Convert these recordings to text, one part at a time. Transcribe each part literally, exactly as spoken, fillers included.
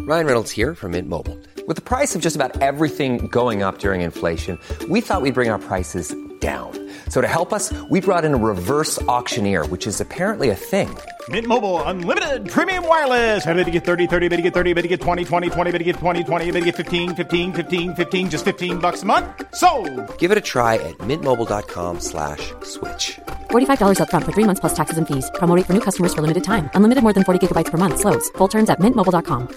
Ryan Reynolds here from Mint Mobile. With the price of just about everything going up during inflation, we thought we'd bring our prices down. So to help us, we brought in a reverse auctioneer, which is apparently a thing. Mint Mobile Unlimited Premium Wireless. How to get thirty, thirty, how to get thirty, how to get twenty, twenty, twenty, how to get twenty, twenty, how to get fifteen, fifteen, fifteen, fifteen, just fifteen bucks a month? Sold! Give it a try at mintmobile.com slash switch. forty-five dollars up front for three months plus taxes and fees. Promo rate for new customers for limited time. Unlimited more than forty gigabytes per month. Slows full terms at mint mobile dot com.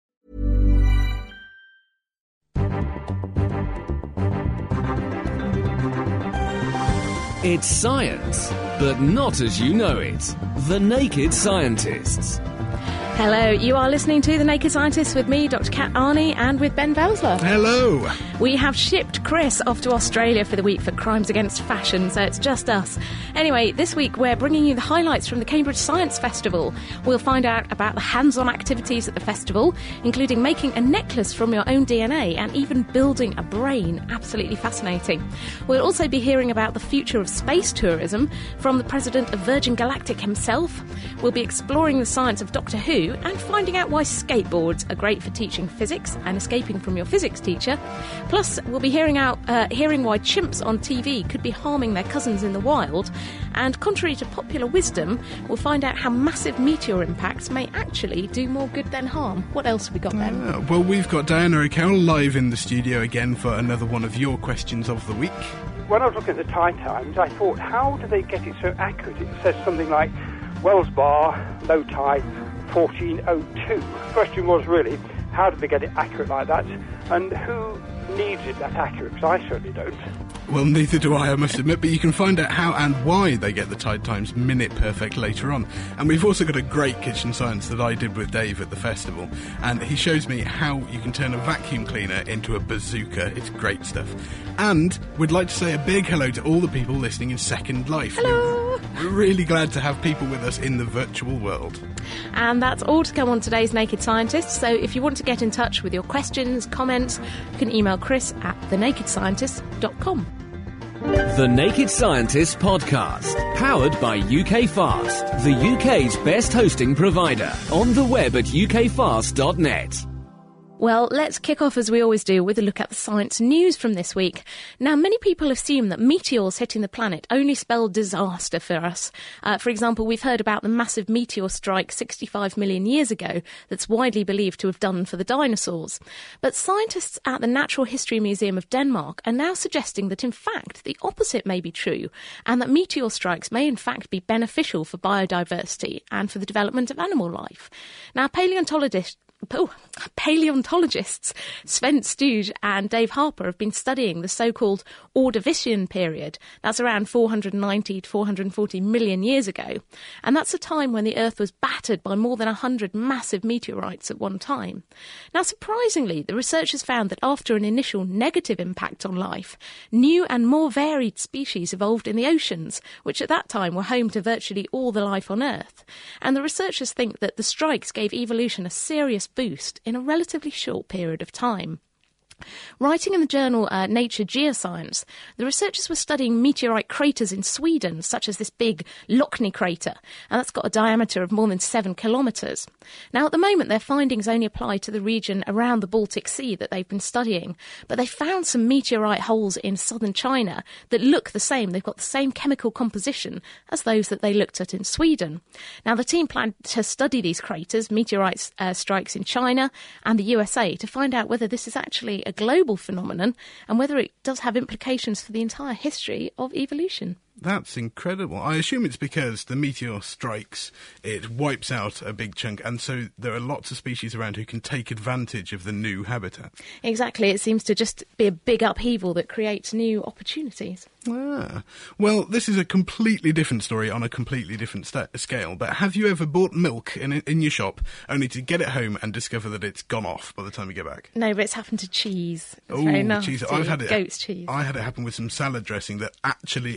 It's science, but not as you know it. The Naked Scientists. Hello, you are listening to The Naked Scientists with me, Doctor Kat Arney, and with Ben Velsler. Hello. We have shipped Chris off to Australia for the week for Crimes Against Fashion, so it's just us. Anyway, this week we're bringing you the highlights from the Cambridge Science Festival. We'll find out about the hands-on activities at the festival, including making a necklace from your own D N A and even building a brain. Absolutely fascinating. We'll also be hearing about the future of space tourism from the president of Virgin Galactic himself. We'll be exploring the science of Doctor Who and finding out why skateboards are great for teaching physics and escaping from your physics teacher. Plus, we'll be hearing out uh, hearing why chimps on T V could be harming their cousins in the wild. And contrary to popular wisdom, we'll find out how massive meteor impacts may actually do more good than harm. What else have we got, Ben? Uh, well, we've got Diana O'Carroll live in the studio again for another one of your questions of the week. When I was looking at the Tide Times, I thought, how do they get it so accurate? It says something like, Wells Bar, low tide, fourteen oh two. The question was really, how did they get it accurate like that? And who needs it that accurate? Because I certainly don't. Well, neither do I, I must admit, but you can find out how and why they get the Tide Times minute perfect later on. And we've also got a great kitchen science that I did with Dave at the festival, and he shows me how you can turn a vacuum cleaner into a bazooka. It's great stuff. And we'd like to say a big hello to all the people listening in Second Life. Hello! We're really glad to have people with us in the virtual world. And that's all to come on today's Naked Scientists. So if you want to get in touch with your questions, comments, you can email Chris at the naked scientists dot com. The Naked Scientists podcast, powered by U K Fast, the U K's best hosting provider. On the web at u k fast dot net. Well, let's kick off, as we always do, with a look at the science news from this week. Now, many people assume that meteors hitting the planet only spell disaster for us. Uh, for example, we've heard about the massive meteor strike sixty-five million years ago that's widely believed to have done for the dinosaurs. But scientists at the Natural History Museum of Denmark are now suggesting that, in fact, the opposite may be true, and that meteor strikes may, in fact, be beneficial for biodiversity and for the development of animal life. Now, paleontologists Oh, paleontologists Sven Stuge and Dave Harper have been studying the so-called Ordovician period. That's around four hundred ninety to four hundred forty million years ago. And that's a time when the Earth was battered by more than one hundred massive meteorites at one time. Now, surprisingly, the researchers found that after an initial negative impact on life, new and more varied species evolved in the oceans, which at that time were home to virtually all the life on Earth. And the researchers think that the strikes gave evolution a serious boost in a relatively short period of time. Writing in the journal uh, Nature Geoscience, the researchers were studying meteorite craters in Sweden, such as this big Lochny crater, and that's got a diameter of more than seven kilometres. Now, at the moment, their findings only apply to the region around the Baltic Sea that they've been studying, but they found some meteorite holes in southern China that look the same. They've got the same chemical composition as those that they looked at in Sweden. Now, the team planned to study these craters, meteorite uh, strikes in China and the U S A, to find out whether this is actually a global phenomenon and whether it does have implications for the entire history of evolution. That's incredible. I assume it's because the meteor strikes, it wipes out a big chunk, and so there are lots of species around who can take advantage of the new habitat. Exactly. It seems to just be a big upheaval that creates new opportunities. Ah. Well, this is a completely different story on a completely different sta- scale, but have you ever bought milk in in your shop only to get it home and discover that it's gone off by the time you get back? No, but it's happened to cheese. It's oh, very nasty. cheese. I've had it. Goat's cheese. I had it happen with some salad dressing that actually exploded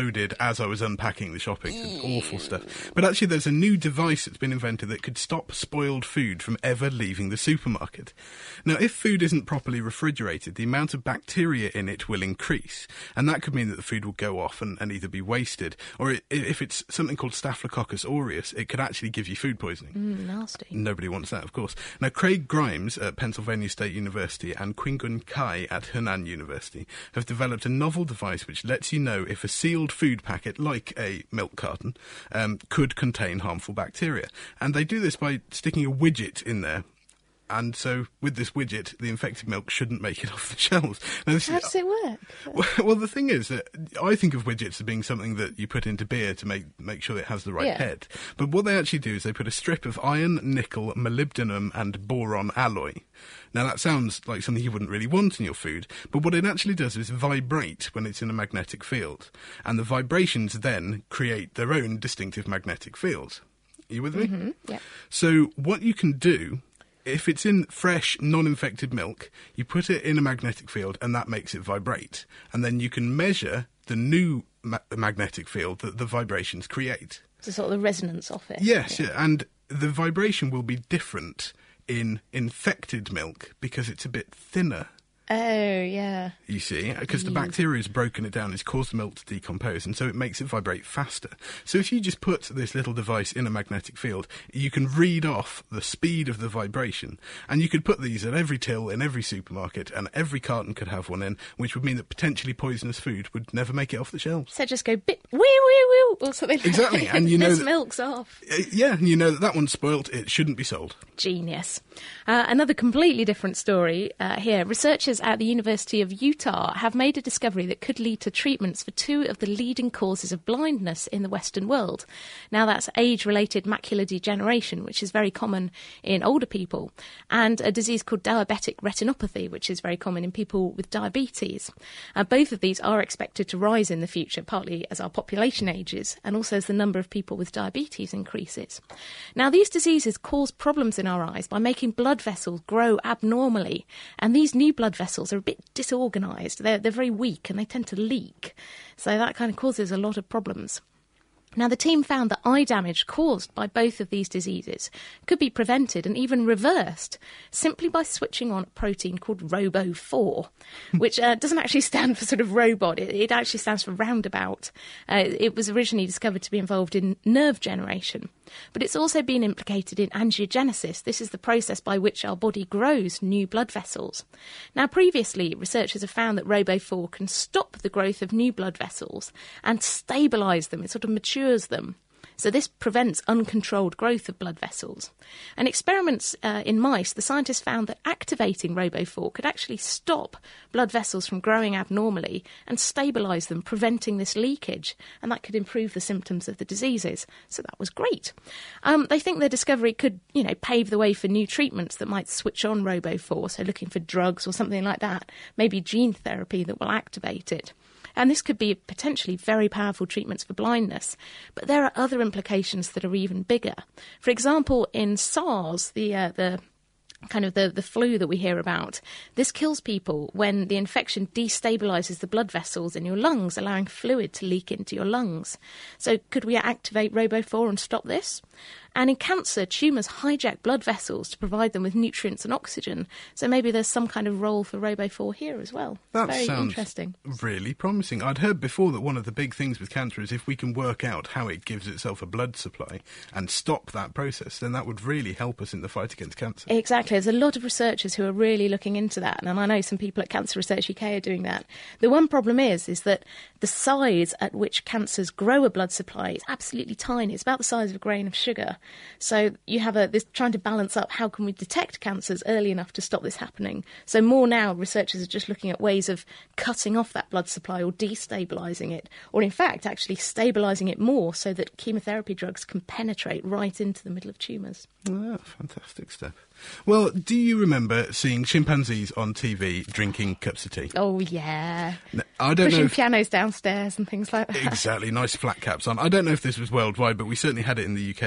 exploded as I was unpacking the shopping. It's awful stuff. But actually, there's a new device that's been invented that could stop spoiled food from ever leaving the supermarket. Now, if food isn't properly refrigerated, the amount of bacteria in it will increase, and that could mean that the food will go off and, and either be wasted, or it, if it's something called Staphylococcus aureus, it could actually give you food poisoning. Mm, nasty. Nobody wants that, of course. Now, Craig Grimes at Pennsylvania State University and Qingun Kai at Henan University have developed a novel device which lets you know if a sealed food packet, like a milk carton, um, could contain harmful bacteria. And they do this by sticking a widget in there. And so, with this widget, the infected milk shouldn't make it off the shelves. Now, this How is, does it work? Well, well, the thing is that I think of widgets as being something that you put into beer to make make sure it has the right Yeah. head. But what they actually do is they put a strip of iron, nickel, molybdenum and boron alloy. Now, that sounds like something you wouldn't really want in your food, but what it actually does is vibrate when it's in a magnetic field. And the vibrations then create their own distinctive magnetic fields. Are you with me? Mm-hmm. Yeah. So what you can do, if it's in fresh, non-infected milk, you put it in a magnetic field and that makes it vibrate. And then you can measure the new ma- magnetic field that the vibrations create. So sort of the resonance of it. Yes, yeah. And the vibration will be different in infected milk because it's a bit thinner. Oh, yeah. You see, because the bacteria has broken it down, it's caused the milk to decompose, and so it makes it vibrate faster. So if you just put this little device in a magnetic field, you can read off the speed of the vibration, and you could put these at every till in every supermarket, and every carton could have one in, which would mean that potentially poisonous food would never make it off the shelves. So just go bit wee wee wee or something like Exactly, that. and you know this that- milk's off. Uh, yeah, and you know that that one's spoilt, it shouldn't be sold. Genius. Uh, another completely different story uh, here. Researchers at the University of Utah have made a discovery that could lead to treatments for two of the leading causes of blindness in the Western world. Now, that's age-related macular degeneration, which is very common in older people, and a disease called diabetic retinopathy, which is very common in people with diabetes. Uh, both of these are expected to rise in the future, partly as our population ages and also as the number of people with diabetes increases. Now, these diseases cause problems in our eyes by making blood vessels grow abnormally, and these new blood vessels are a bit disorganised. They're, they're very weak and they tend to leak, so that kind of causes a lot of problems. Now, the team found that eye damage caused by both of these diseases could be prevented and even reversed simply by switching on a protein called R O B O four, which uh, doesn't actually stand for sort of robot. It, it actually stands for roundabout. Uh, it was originally discovered to be involved in nerve generation, but it's also been implicated in angiogenesis. This is the process by which our body grows new blood vessels. Now, previously, researchers have found that R O B O four can stop the growth of new blood vessels and stabilise them. It sort of matures them. So this prevents uncontrolled growth of blood vessels. And experiments uh, in mice, the scientists found that activating R O B O four could actually stop blood vessels from growing abnormally and stabilise them, preventing this leakage. And that could improve the symptoms of the diseases. So that was great. Um, they think their discovery could, you know, pave the way for new treatments that might switch on R O B O four, so looking for drugs or something like that, maybe gene therapy that will activate it. And this could be potentially very powerful treatments for blindness. But there are other implications that are even bigger. For example, in SARS, the uh, the kind of the, the flu that we hear about, this kills people when the infection destabilises the blood vessels in your lungs, allowing fluid to leak into your lungs. So could we activate R O B O four and stop this? And in cancer, tumours hijack blood vessels to provide them with nutrients and oxygen. So maybe there's some kind of role for R O B O four here as well. That Very sounds interesting. really promising. I'd heard before that one of the big things with cancer is if we can work out how it gives itself a blood supply and stop that process, then that would really help us in the fight against cancer. Exactly. There's a lot of researchers who are really looking into that, and I know some people at Cancer Research U K are doing that. The one problem is, is that the size at which cancers grow a blood supply is absolutely tiny. It's about the size of a grain of sugar. So you have a this trying to balance up how can we detect cancers early enough to stop this happening. So more now, researchers are just looking at ways of cutting off that blood supply or destabilising it, or in fact actually stabilising it more so that chemotherapy drugs can penetrate right into the middle of tumours. Ah, fantastic stuff. Well, do you remember seeing chimpanzees on T V drinking cups of tea? Oh, yeah. Now, I don't Pushing know if, pianos downstairs and things like that. exactly, nice flat caps on. I don't know if this was worldwide, but we certainly had it in the U K quite a lot.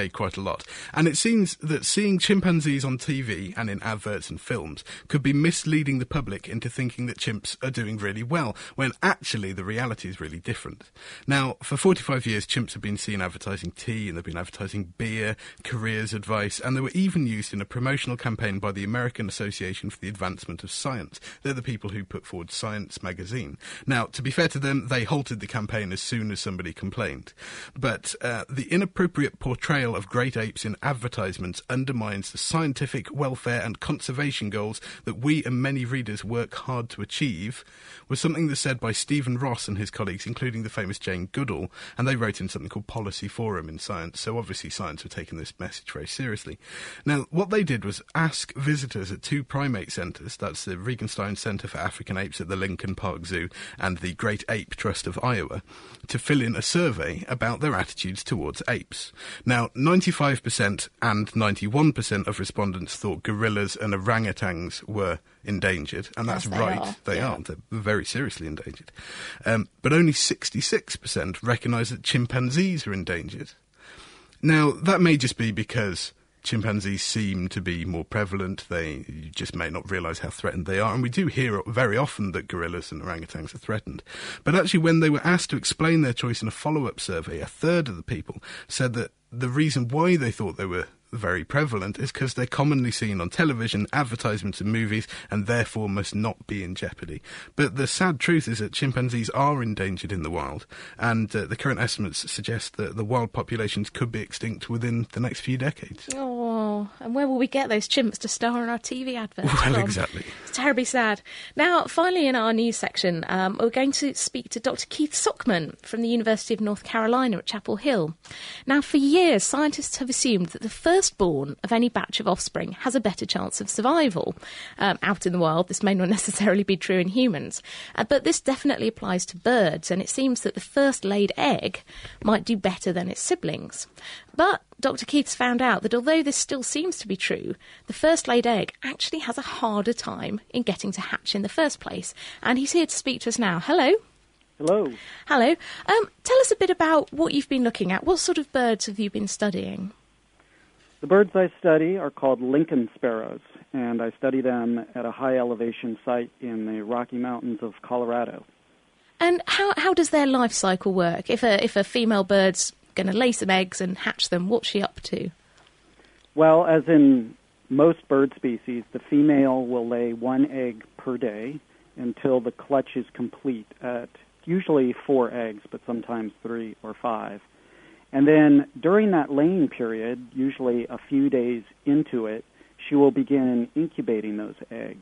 lot. And it seems that seeing chimpanzees on T V and in adverts and films could be misleading the public into thinking that chimps are doing really well, when actually the reality is really different. Now, for forty-five years, chimps have been seen advertising tea, and they've been advertising beer, careers advice, and they were even used in a promotional campaign by the American Association for the Advancement of Science. They're the people who put forward Science magazine. Now, to be fair to them, they halted the campaign as soon as somebody complained. But uh, the inappropriate portrayal of great apes in advertisements undermines the scientific, welfare and conservation goals that we and many readers work hard to achieve, was something that's said by Stephen Ross and his colleagues, including the famous Jane Goodall, and they wrote in something called Policy Forum in Science, so obviously Science were taking this message very seriously. Now, what they did was ask visitors at two primate centres, that's the Regenstein Centre for African Apes at the Lincoln Park Zoo and the Great Ape Trust of Iowa, to fill in a survey about their attitudes towards apes. Now, ninety-five percent and ninety-one percent of respondents thought gorillas and orangutans were endangered, and that's yes, they right, are. they yeah. are. They're very seriously endangered. Um, but only sixty-six percent recognise that chimpanzees are endangered. Now, that may just be because chimpanzees seem to be more prevalent. They you just may not realise how threatened they are. And we do hear very often that gorillas and orangutans are threatened. But actually, when they were asked to explain their choice in a follow-up survey, a third of the people said that the reason why they thought they were very prevalent is because they're commonly seen on television, advertisements and movies, and therefore must not be in jeopardy. But the sad truth is that chimpanzees are endangered in the wild, and uh, the current estimates suggest that the wild populations could be extinct within the next few decades. Oh, and where will we get those chimps to star in our T V adverts Well, from? exactly. It's terribly sad. Now, finally in our news section, um, we're going to speak to Doctor Keith Sockman from the University of North Carolina at Chapel Hill. Now, for years, scientists have assumed that the first firstborn of any batch of offspring has a better chance of survival. Um, out in the wild, this may not necessarily be true in humans, uh, but this definitely applies to birds, and it seems that the first laid egg might do better than its siblings. But Doctor Keith's found out that although this still seems to be true, the first laid egg actually has a harder time in getting to hatch in the first place, and he's here to speak to us now. Hello. Hello. Hello. Um, tell us a bit about what you've been looking at. What sort of birds have you been studying? The birds I study are called Lincoln sparrows, and I study them at a high-elevation site in the Rocky Mountains of Colorado. And how how does their life cycle work? If a if a female bird's going to lay some eggs and hatch them, what's she up to? Well, as in most bird species, the female will lay one egg per day until the clutch is complete at usually four eggs, but sometimes three or five. And then during that laying period, usually a few days into it, she will begin incubating those eggs.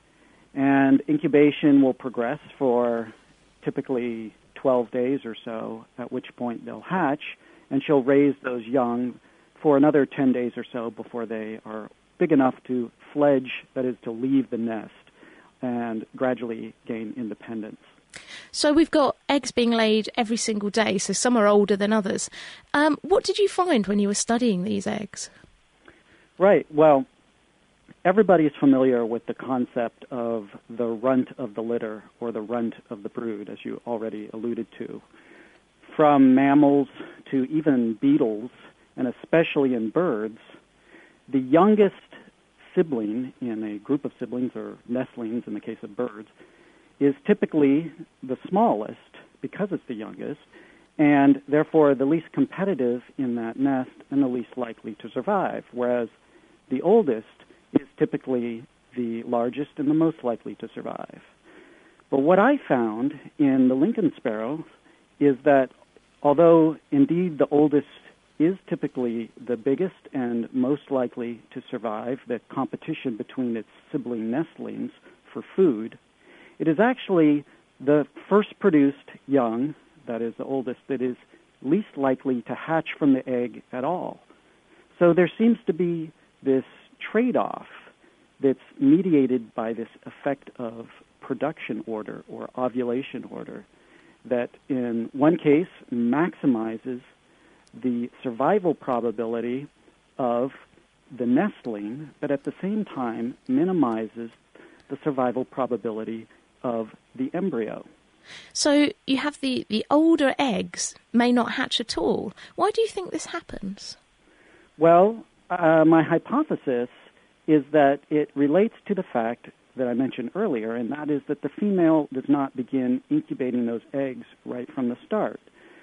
And incubation will progress for typically twelve days or so, at which point they'll hatch, and she'll raise those young for another ten days or so before they are big enough to fledge, that is, to leave the nest and gradually gain independence. So we've got eggs being laid every single day, so some are older than others. Um, what did you find when you were studying these eggs? Right. Well, everybody is familiar with the concept of the runt of the litter, or the runt of the brood, as you already alluded to. From mammals to even beetles, and especially in birds, the youngest sibling in a group of siblings, or nestlings in the case of birds, is typically the smallest because it's the youngest, and therefore the least competitive in that nest and the least likely to survive, whereas the oldest is typically the largest and the most likely to survive. But what I found in the Lincoln sparrow is that although indeed the oldest is typically the biggest and most likely to survive, the competition between its sibling nestlings for food, it is actually the first produced young, that is the oldest, that is least likely to hatch from the egg at all. So there seems to be this trade-off that's mediated by this effect of production order or ovulation order that in one case maximizes the survival probability of the nestling, but at the same time minimizes the survival probability of the embryo. So you have the, the older eggs may not hatch at all. Why do you think this happens? Well, uh, my hypothesis is that it relates to the fact that I mentioned earlier, and that is that the female does not begin incubating those eggs right from the start.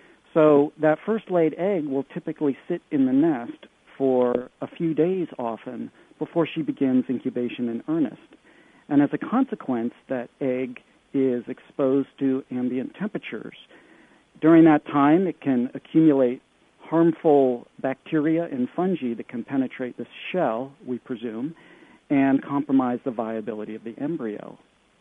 So that first laid egg will typically sit in the nest for a few days often before she begins incubation in earnest. And as a consequence, that egg is exposed to ambient temperatures. During that time, it can accumulate harmful bacteria and fungi that can penetrate the shell, we presume, and compromise the viability of the embryo.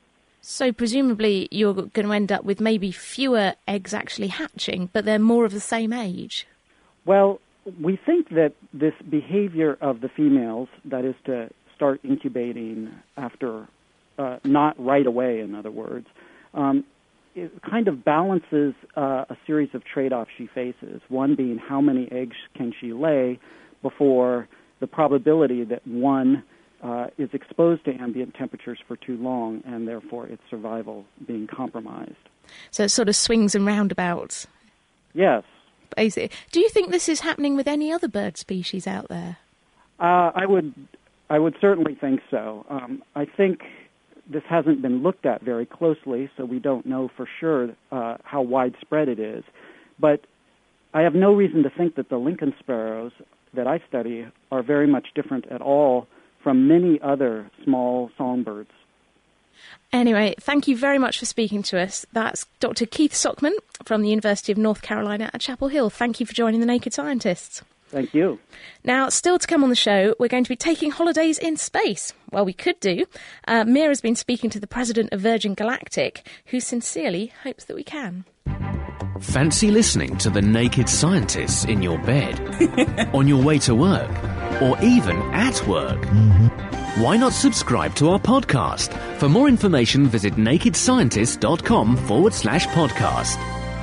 So presumably you're going to end up with maybe fewer eggs actually hatching, but they're more of the same age. Well, we think that this behavior of the females, that is to start incubating after, uh, not right away, in other words, um, it kind of balances uh, a series of trade-offs she faces, one being how many eggs can she lay before the probability that one Uh, is exposed to ambient temperatures for too long, and therefore its survival being compromised. So it sort of swings and roundabouts. Yes. Basically. Do you think this is happening with any other bird species out there? Uh, I would, I would certainly think so. Um, I think this hasn't been looked at very closely, so we don't know for sure uh, how widespread it is. But I have no reason to think that the Lincoln sparrows that I study are very much different at all from many other small songbirds. Anyway, thank you very much for speaking to us. That's Doctor Keith Sockman from the University of North Carolina at Chapel Hill. Thank you for joining the Naked Scientists. Thank you. Now, still to come on the show, we're going to be taking holidays in space. Well, we could do. Uh, Mia has been speaking to the president of Virgin Galactic, who sincerely hopes that we can. Fancy listening to the Naked Scientists in your bed, on your way to work, or even at work? Mm-hmm. Why not subscribe to our podcast? For more information, visit nakedscientist.com forward slash podcast.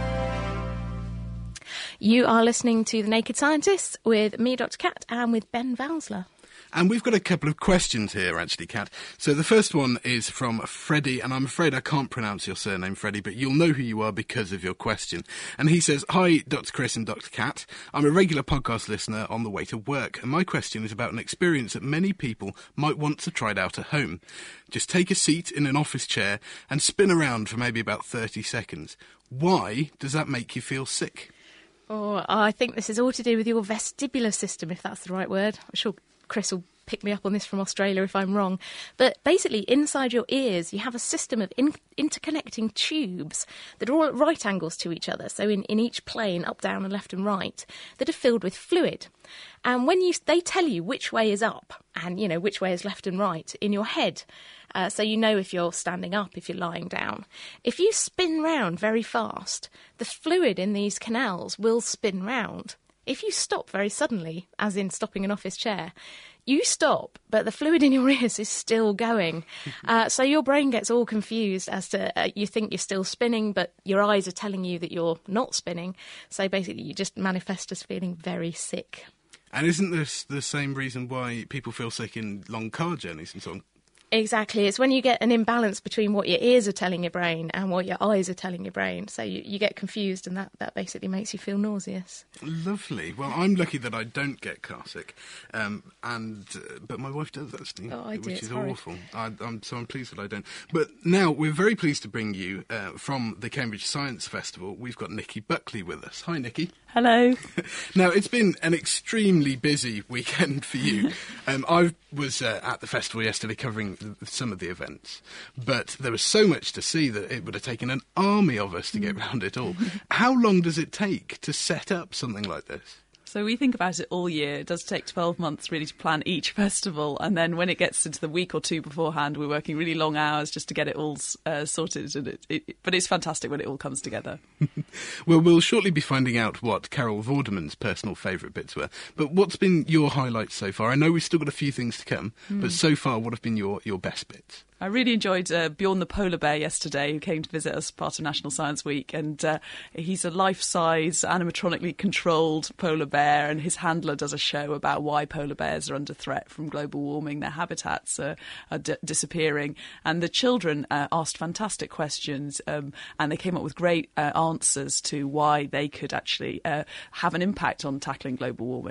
You are listening to The Naked Scientists with me, Doctor Cat, and with Ben Valsler. And we've got a couple of questions here, actually, Kat. So the first one is from Freddie, and I'm afraid I can't pronounce your surname, Freddie, but you'll know who you are because of your question. And he says, "Hi, Doctor Chris and Doctor Kat. I'm a regular podcast listener on the way to work, and my question is about an experience that many people might want to try it out at home. Just take a seat in an office chair and spin around for maybe about thirty seconds. Why does that make you feel sick?" Oh, I think this is all to do with your vestibular system, if that's the right word. I'm sure Chris will pick me up on this from Australia if I'm wrong. But basically, inside your ears, you have a system of in- interconnecting tubes that are all at right angles to each other. So in, in each plane, up, down and left and right, that are filled with fluid. And when you, they tell you which way is up and, you know, which way is left and right in your head. Uh, so you know if you're standing up, if you're lying down. If you spin round very fast, the fluid in these canals will spin round. If you stop very suddenly, as in stopping an office chair, you stop, but the fluid in your ears is still going. Uh, so your brain gets all confused as to, uh, you think you're still spinning, but your eyes are telling you that you're not spinning. So basically you just manifest as feeling very sick. And isn't this the same reason why people feel sick in long car journeys and so on? Exactly. It's when you get an imbalance between what your ears are telling your brain and what your eyes are telling your brain. So you, you get confused, and that, that basically makes you feel nauseous. Lovely. Well, I'm lucky that I don't get car sick, um, and uh, but my wife does, actually, oh, I do. which it's is horrid. awful. I, I'm, so I'm pleased that I don't. But now we're very pleased to bring you uh, from the Cambridge Science Festival. We've got Nikki Buckley with us. Hi, Nikki. Hello. Now, it's been an extremely busy weekend for you. um, I was uh, at the festival yesterday covering the, some of the events, but there was so much to see that it would have taken an army of us to get round it all. How long does it take to set up something like this? So we think about it all year. It does take twelve months really to plan each festival, and then when it gets into the week or two beforehand, we're working really long hours just to get it all uh, sorted. And it, it, but it's fantastic when it all comes together. Well, we'll shortly be finding out what Carol Vorderman's personal favourite bits were. But what's been your highlights so far? I know we've still got a few things to come, mm. but so far, what have been your, your best bits? I really enjoyed uh, Bjorn the polar bear yesterday, who came to visit us part of National Science Week, and uh, he's a life-size, animatronically controlled polar bear, and his handler does a show about why polar bears are under threat from global warming. Their habitats are, are d- disappearing, and the children uh, asked fantastic questions, um, and they came up with great uh, answers to why they could actually uh, have an impact on tackling global warming.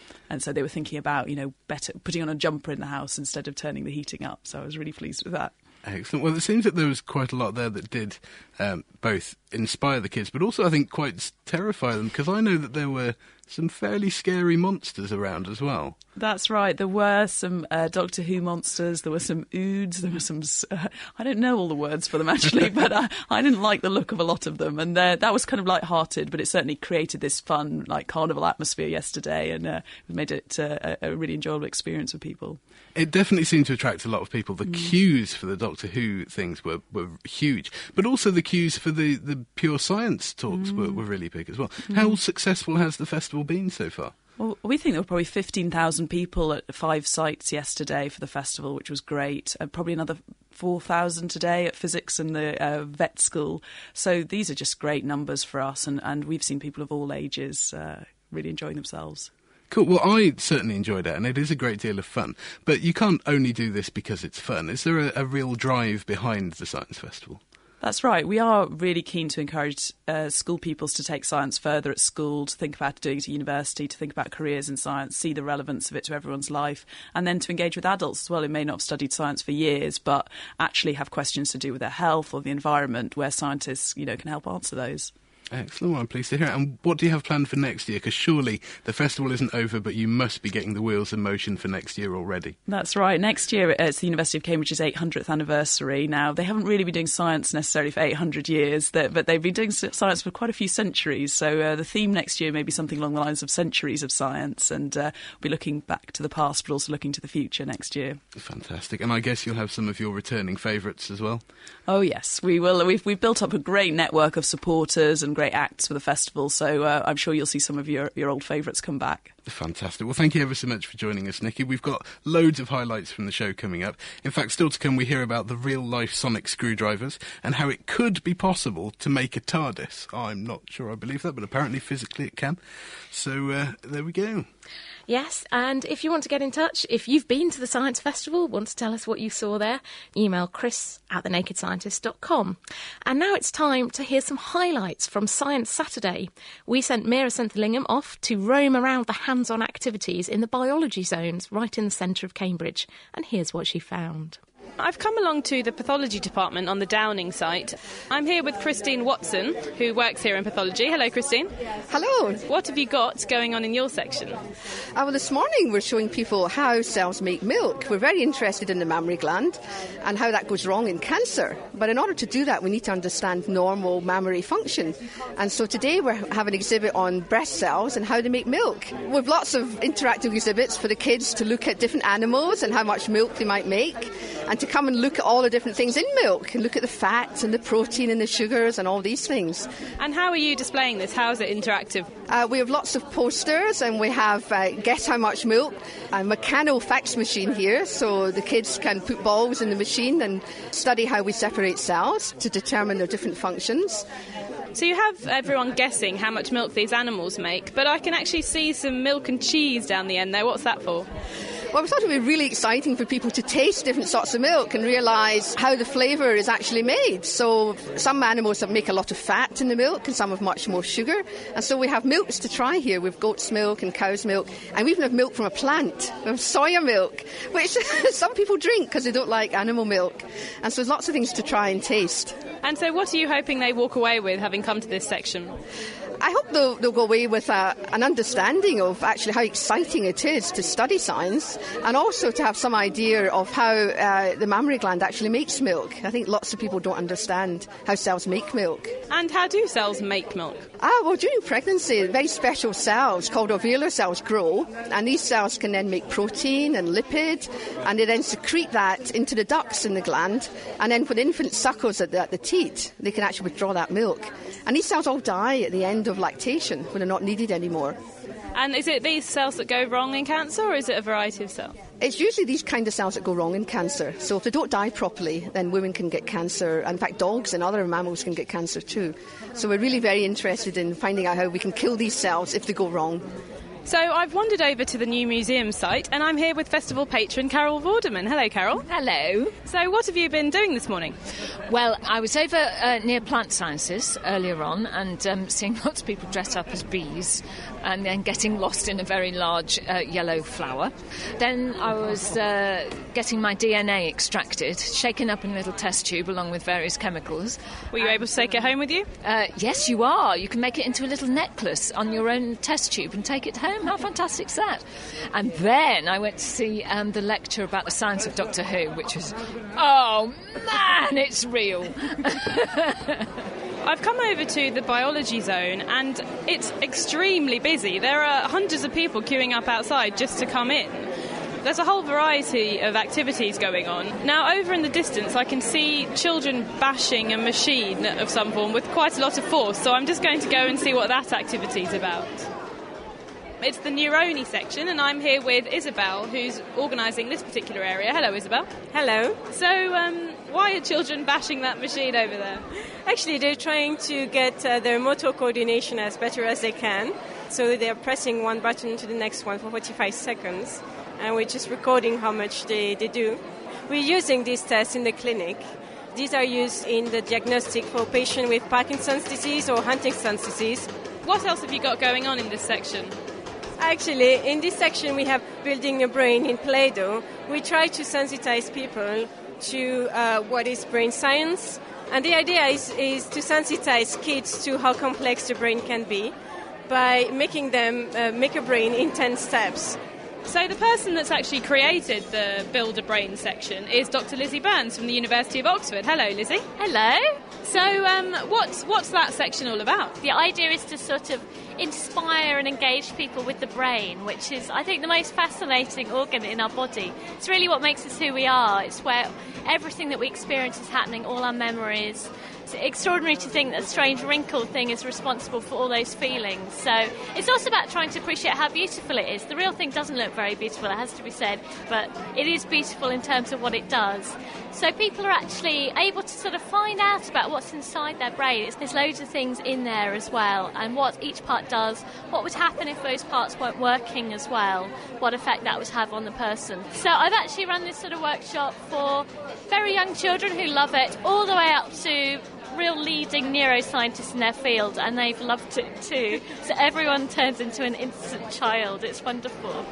And so they were thinking about, you know, better putting on a jumper in the house instead of turning the heating up. So I was really pleased with that. Excellent. Well, it seems that there was quite a lot there that did um, both inspire the kids, but also I think quite terrify them, because I know that there were some fairly scary monsters around as well. That's right. There were some uh, Doctor Who monsters. There were some oods. There were some... Uh, I don't know all the words for them, actually, but uh, I didn't like the look of a lot of them. And uh, that was kind of light-hearted, but it certainly created this fun, like, carnival atmosphere yesterday, and uh, made it uh, a really enjoyable experience for people. It definitely seemed to attract a lot of people. The mm. queues for the Doctor Who things were, were huge, but also the queues for the, the pure science talks mm. were, were really big as well. Mm. How successful has the festival been so far? Well, we think there were probably fifteen thousand people at five sites yesterday for the festival, which was great. Uh, probably another four thousand today at physics and the uh, vet school. So these are just great numbers for us, and, and we've seen people of all ages uh, really enjoying themselves. Cool. Well, I certainly enjoyed it, and it is a great deal of fun. But you can't only do this because it's fun. Is there a, a real drive behind the Science Festival? That's right. We are really keen to encourage uh, school pupils to take science further at school, to think about doing it at university, to think about careers in science, see the relevance of it to everyone's life, and then to engage with adults as well who may not have studied science for years, but actually have questions to do with their health or the environment, where scientists, you know, can help answer those. Excellent. Well, I'm pleased to hear it. And what do you have planned for next year? Because surely the festival isn't over, but you must be getting the wheels in motion for next year already. That's right. Next year it's the University of Cambridge's eight hundredth anniversary. Now, they haven't really been doing science necessarily for eight hundred years, but they've been doing science for quite a few centuries. So uh, the theme next year may be something along the lines of centuries of science, and uh, we'll be looking back to the past, but also looking to the future next year. Fantastic. And I guess you'll have some of your returning favourites as well? Oh, yes, we will. We've, we've built up a great network of supporters and great acts for the festival. So uh, I'm sure you'll see some of your, your old favourites come back. Fantastic. Well, thank you ever so much for joining us, Nikki. We've got loads of highlights from the show coming up. In fact, still to come, we hear about the real-life sonic screwdrivers and how it could be possible to make a TARDIS. I'm not sure I believe that, but apparently physically it can. So uh, there we go. Yes, and if you want to get in touch, if you've been to the Science Festival, want to tell us what you saw there, email chris at the naked scientist dot com. And now it's time to hear some highlights from Science Saturday. We sent Mira Senthilingam off to roam around the hands-on activities in the biology zones right in the centre of Cambridge. And here's what she found. I've come along to the pathology department on the Downing site. I'm here with Christine Watson, who works here in pathology. Hello, Christine. Hello. What have you got going on in your section? Uh, well, this morning we're showing people how cells make milk. We're very interested in the mammary gland and how that goes wrong in cancer. But in order to do that, we need to understand normal mammary function. And so today we have an exhibit on breast cells and how they make milk. We have lots of interactive exhibits for the kids to look at different animals and how much milk they might make, and to come and look at all the different things in milk and look at the fat and the protein and the sugars and all these things. And how are you displaying this? How is it interactive? Uh, we have lots of posters, and we have uh, Guess How Much Milk, a mechano fax machine here, so the kids can put balls in the machine and study how we separate cells to determine their different functions. So you have everyone guessing how much milk these animals make, but I can actually see some milk and cheese down the end there. What's that for? Well, we thought it would be really exciting for people to taste different sorts of milk and realise how the flavour is actually made. So some animals have make a lot of fat in the milk and some have much more sugar. And so we have milks to try here. We have goat's milk and cow's milk. And we even have milk from a plant. We have soya milk, which some people drink because they don't like animal milk. And so there's lots of things to try and taste. And so what are you hoping they walk away with, having come to this section? I hope they'll, they'll go away with a, an understanding of actually how exciting it is to study science, and also to have some idea of how uh, the mammary gland actually makes milk. I think lots of people don't understand how cells make milk. And how do cells make milk? Ah, well, during pregnancy, very special cells called ovular cells grow, and these cells can then make protein and lipid, and they then secrete that into the ducts in the gland, and then when the infant suckles at the, at the teat, they can actually withdraw that milk. And these cells all die at the end of lactation when they're not needed anymore. And is it these cells that go wrong in cancer, or is it a variety of cells? It's usually these kind of cells that go wrong in cancer. So if they don't die properly, then women can get cancer. In fact, dogs and other mammals can get cancer too. So we're really very interested in finding out how we can kill these cells if they go wrong. So I've wandered over to the new museum site, and I'm here with festival patron Carol Vorderman. Hello, Carol. Hello. So what have you been doing this morning? Well, I was over uh, near Plant Sciences earlier on, and um, seeing lots of people dressed up as bees, and then getting lost in a very large uh, yellow flower. Then I was uh, getting my D N A extracted, shaken up in a little test tube along with various chemicals. Were you and, able to take it home with you? Uh, yes, you are. You can make it into a little necklace on your own test tube and take it home. How fantastic is that? And then I went to see um, the lecture about the science of Doctor Who, which was, oh man, it's real. I've come over to the biology zone and it's extremely busy. There are hundreds of people queuing up outside just to come in. There's a whole variety of activities going on. Now, over in the distance, I can see children bashing a machine of some form with quite a lot of force, so I'm just going to go and see what that activity's about. It's the Neuroni section, and I'm here with Isabel, who's organising this particular area. Hello, Isabel. Hello. So, um, why are children bashing that machine over there? Actually, they're trying to get uh, their motor coordination as better as they can. So they're pressing one button to the next one for forty-five seconds, and we're just recording how much they, they do. We're using these tests in the clinic. These are used in the diagnostic for patients with Parkinson's disease or Huntington's disease. What else have you got going on in this section? Actually, in this section we have building a brain in Play-Doh. We try to sensitize people to uh, what is brain science. And the idea is, is to sensitize kids to how complex the brain can be by making them uh, make a brain in ten steps. So the person that's actually created the Build a Brain section is Doctor Lizzie Burns from the University of Oxford. Hello, Lizzie. Hello. So um, what's, what's that section all about? The idea is to sort of inspire and engage people with the brain, which is, I think, the most fascinating organ in our body. It's really what makes us who we are. It's where everything that we experience is happening, all our memories. It's extraordinary to think that a strange wrinkled thing is responsible for all those feelings. So it's also about trying to appreciate how beautiful it is. The real thing doesn't look very beautiful, it has to be said, but it is beautiful in terms of what it does. So people are actually able to sort of find out about what's inside their brain. It's, there's loads of things in there as well, and what each part does, what would happen if those parts weren't working as well, what effect that would have on the person. So I've actually run this sort of workshop for very young children who love it, all the way up to real leading neuroscientists in their field, and they've loved it too. So everyone turns into an instant child. It's wonderful.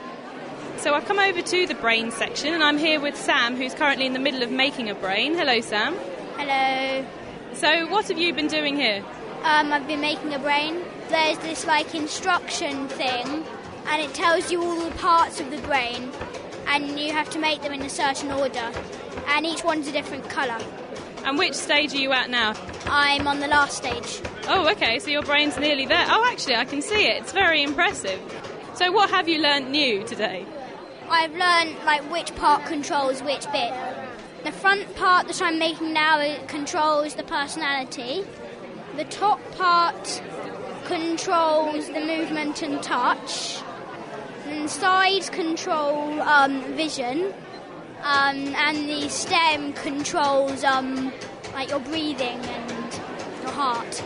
So I've come over to the brain section, and I'm here with Sam, who's currently in the middle of making a brain. Hello, Sam. Hello. So what have you been doing here? Um, I've been making a brain. There's this like instruction thing, and it tells you all the parts of the brain, and you have to make them in a certain order, and each one's a different colour. And which stage are you at now? I'm on the last stage. Oh, okay, so your brain's nearly there. Oh, actually, I can see it. It's very impressive. So what have you learnt new today? I've learnt, like, which part controls which bit. The front part that I'm making now it controls the personality. The top part controls the movement and touch. And the sides control um, vision. Um, and the stem controls um, like your breathing and your heart.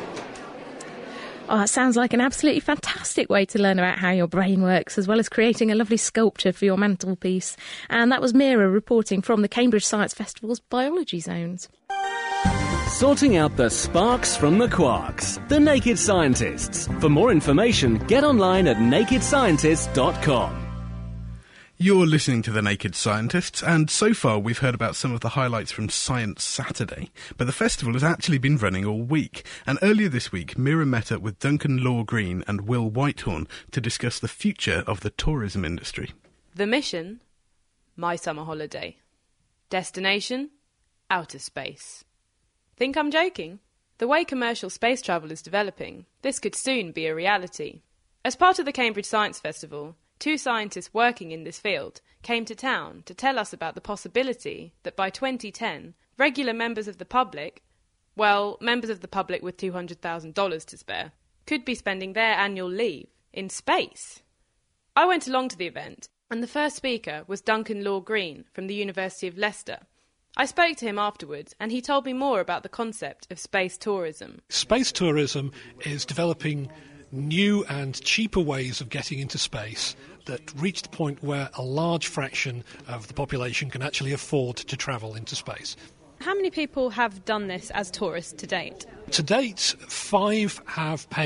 Oh, that sounds like an absolutely fantastic way to learn about how your brain works, as well as creating a lovely sculpture for your mantelpiece. And that was Mira reporting from the Cambridge Science Festival's Biology Zones. Sorting out the sparks from the quarks. The Naked Scientists. For more information, get online at naked scientists dot com. You're listening to The Naked Scientists, and so far we've heard about some of the highlights from Science Saturday, but the festival has actually been running all week, and earlier this week Mira met up with Duncan Law-Green and Will Whitehorn to discuss the future of the tourism industry. The mission? My summer holiday. Destination? Outer space. Think I'm joking? The way commercial space travel is developing, this could soon be a reality. As part of the Cambridge Science Festival, two scientists working in this field came to town to tell us about the possibility that by twenty ten, regular members of the public, well, members of the public with two hundred thousand dollars to spare, could be spending their annual leave in space. I went along to the event, and the first speaker was Duncan Law-Green from the University of Leicester. I spoke to him afterwards, and he told me more about the concept of space tourism. Space tourism is developing new and cheaper ways of getting into space that reach the point where a large fraction of the population can actually afford to travel into space. How many people have done this as tourists to date? To date, five have paid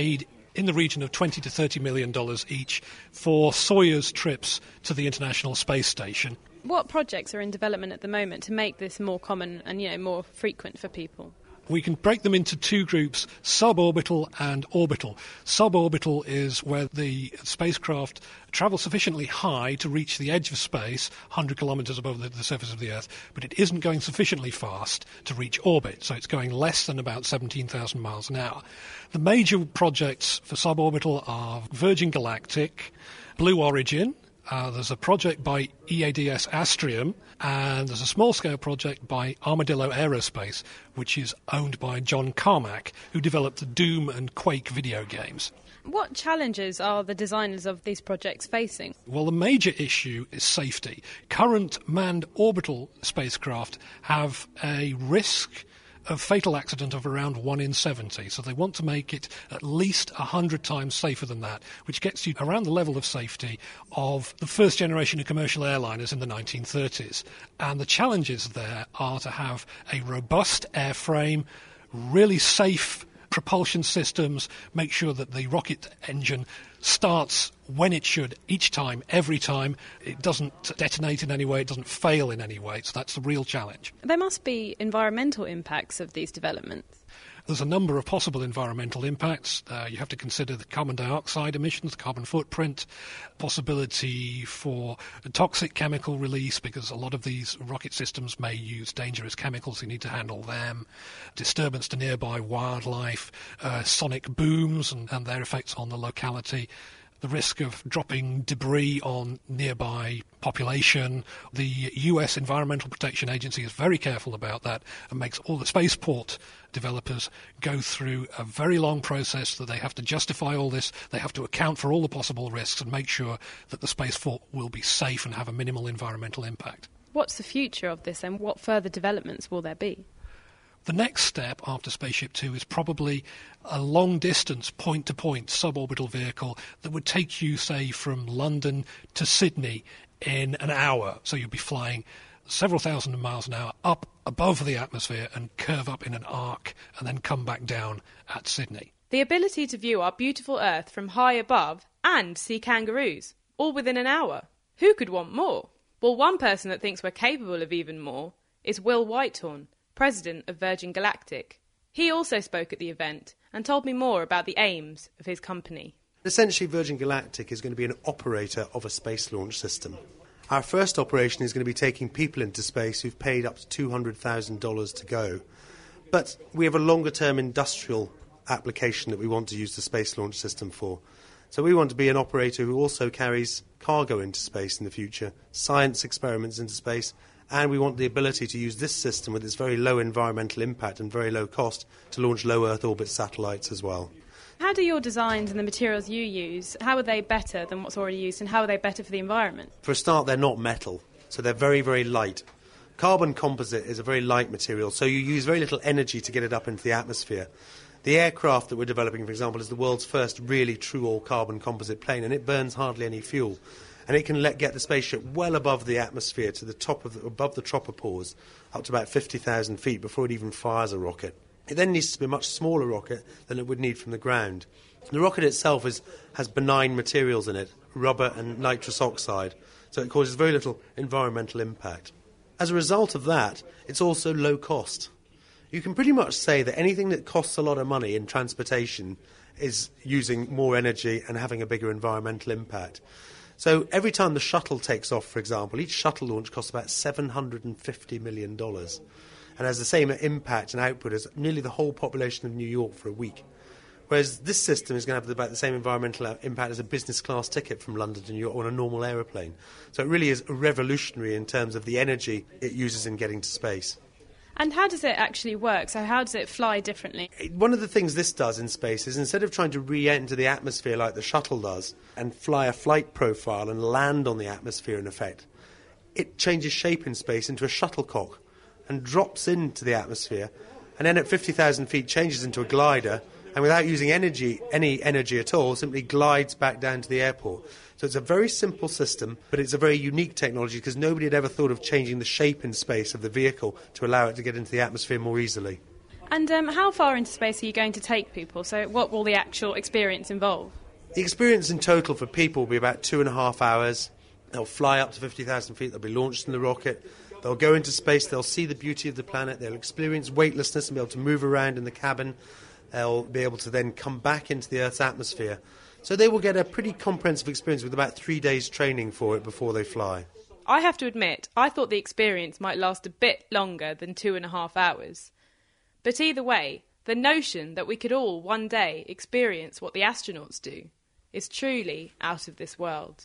in the region of twenty to thirty million dollars each for Soyuz trips to the International Space Station. What projects are in development at the moment to make this more common and, you know, more frequent for people? We can break them into two groups, suborbital and orbital. Suborbital is where the spacecraft travels sufficiently high to reach the edge of space, one hundred kilometres above the, the surface of the Earth, but it isn't going sufficiently fast to reach orbit, so it's going less than about seventeen thousand miles an hour. The major projects for suborbital are Virgin Galactic, Blue Origin. Uh, there's a project by E A D S Astrium, and there's a small-scale project by Armadillo Aerospace, which is owned by John Carmack, who developed the Doom and Quake video games. What challenges are the designers of these projects facing? Well, the major issue is safety. Current manned orbital spacecraft have a risk of fatal accident of around one in seventy, so they want to make it at least one hundred times safer than that, which gets you around the level of safety of the first generation of commercial airliners in the nineteen thirties. And the challenges there are to have a robust airframe, really safe propulsion systems, make sure that the rocket engine starts when it should, each time, every time. It doesn't detonate in any way, it doesn't fail in any way, so that's the real challenge. There must be environmental impacts of these developments. There's a number of possible environmental impacts. Uh, you have to consider the carbon dioxide emissions, the carbon footprint, possibility for toxic chemical release, because a lot of these rocket systems may use dangerous chemicals. You need to handle them, disturbance to nearby wildlife, uh, sonic booms and, and their effects on the locality, the risk of dropping debris on nearby population. The U S Environmental Protection Agency is very careful about that and makes all the spaceport developers go through a very long process that they have to justify all this. They have to account for all the possible risks and make sure that the spaceport will be safe and have a minimal environmental impact. What's the future of this and what further developments will there be? The next step after Spaceship Two is probably a long-distance, point-to-point suborbital vehicle that would take you, say, from London to Sydney in an hour. So you'll be flying several thousand miles an hour up above the atmosphere and curve up in an arc and then come back down at Sydney. The ability to view our beautiful Earth from high above and see kangaroos, all within an hour. Who could want more? Well, one person that thinks we're capable of even more is Will Whitehorn, president of Virgin Galactic. He also spoke at the event and told me more about the aims of his company. Essentially, Virgin Galactic is going to be an operator of a space launch system. Our first operation is going to be taking people into space who've paid up to two hundred thousand dollars to go. But we have a longer-term industrial application that we want to use the space launch system for. So we want to be an operator who also carries cargo into space in the future, science experiments into space, and we want the ability to use this system with its very low environmental impact and very low cost to launch low Earth orbit satellites as well. How do your designs and the materials you use, how are they better than what's already used, and how are they better for the environment? For a start, they're not metal, so they're very, very light. Carbon composite is a very light material, so you use very little energy to get it up into the atmosphere. The aircraft that we're developing, for example, is the world's first really true all-carbon composite plane, and it burns hardly any fuel. And it can let, get the spaceship well above the atmosphere, to the top of the, above the tropopause, up to about fifty thousand feet before it even fires a rocket. It then needs to be a much smaller rocket than it would need from the ground. The rocket itself is, has benign materials in it, rubber and nitrous oxide, so it causes very little environmental impact. As a result of that, it's also low cost. You can pretty much say that anything that costs a lot of money in transportation is using more energy and having a bigger environmental impact. So every time the shuttle takes off, for example, each shuttle launch costs about seven hundred fifty million dollars and has the same impact and output as nearly the whole population of New York for a week. Whereas this system is going to have about the same environmental impact as a business class ticket from London to New York on a normal aeroplane. So it really is revolutionary in terms of the energy it uses in getting to space. And how does it actually work? So how does it fly differently? One of the things this does in space is instead of trying to re-enter the atmosphere like the shuttle does and fly a flight profile and land on the atmosphere in effect, it changes shape in space into a shuttlecock and drops into the atmosphere and then at fifty thousand feet changes into a glider and without using energy, any energy at all, simply glides back down to the airport. So it's a very simple system, but it's a very unique technology because nobody had ever thought of changing the shape in space of the vehicle to allow it to get into the atmosphere more easily. And um, how far into space are you going to take people? So what will the actual experience involve? The experience in total for people will be about two and a half hours. They'll fly up to fifty thousand feet, they'll be launched in the rocket, they'll go into space, they'll see the beauty of the planet, they'll experience weightlessness and be able to move around in the cabin, they'll be able to then come back into the Earth's atmosphere. So they will get a pretty comprehensive experience with about three days training for it before they fly. I have to admit, I thought the experience might last a bit longer than two and a half hours. But either way, the notion that we could all one day experience what the astronauts do is truly out of this world.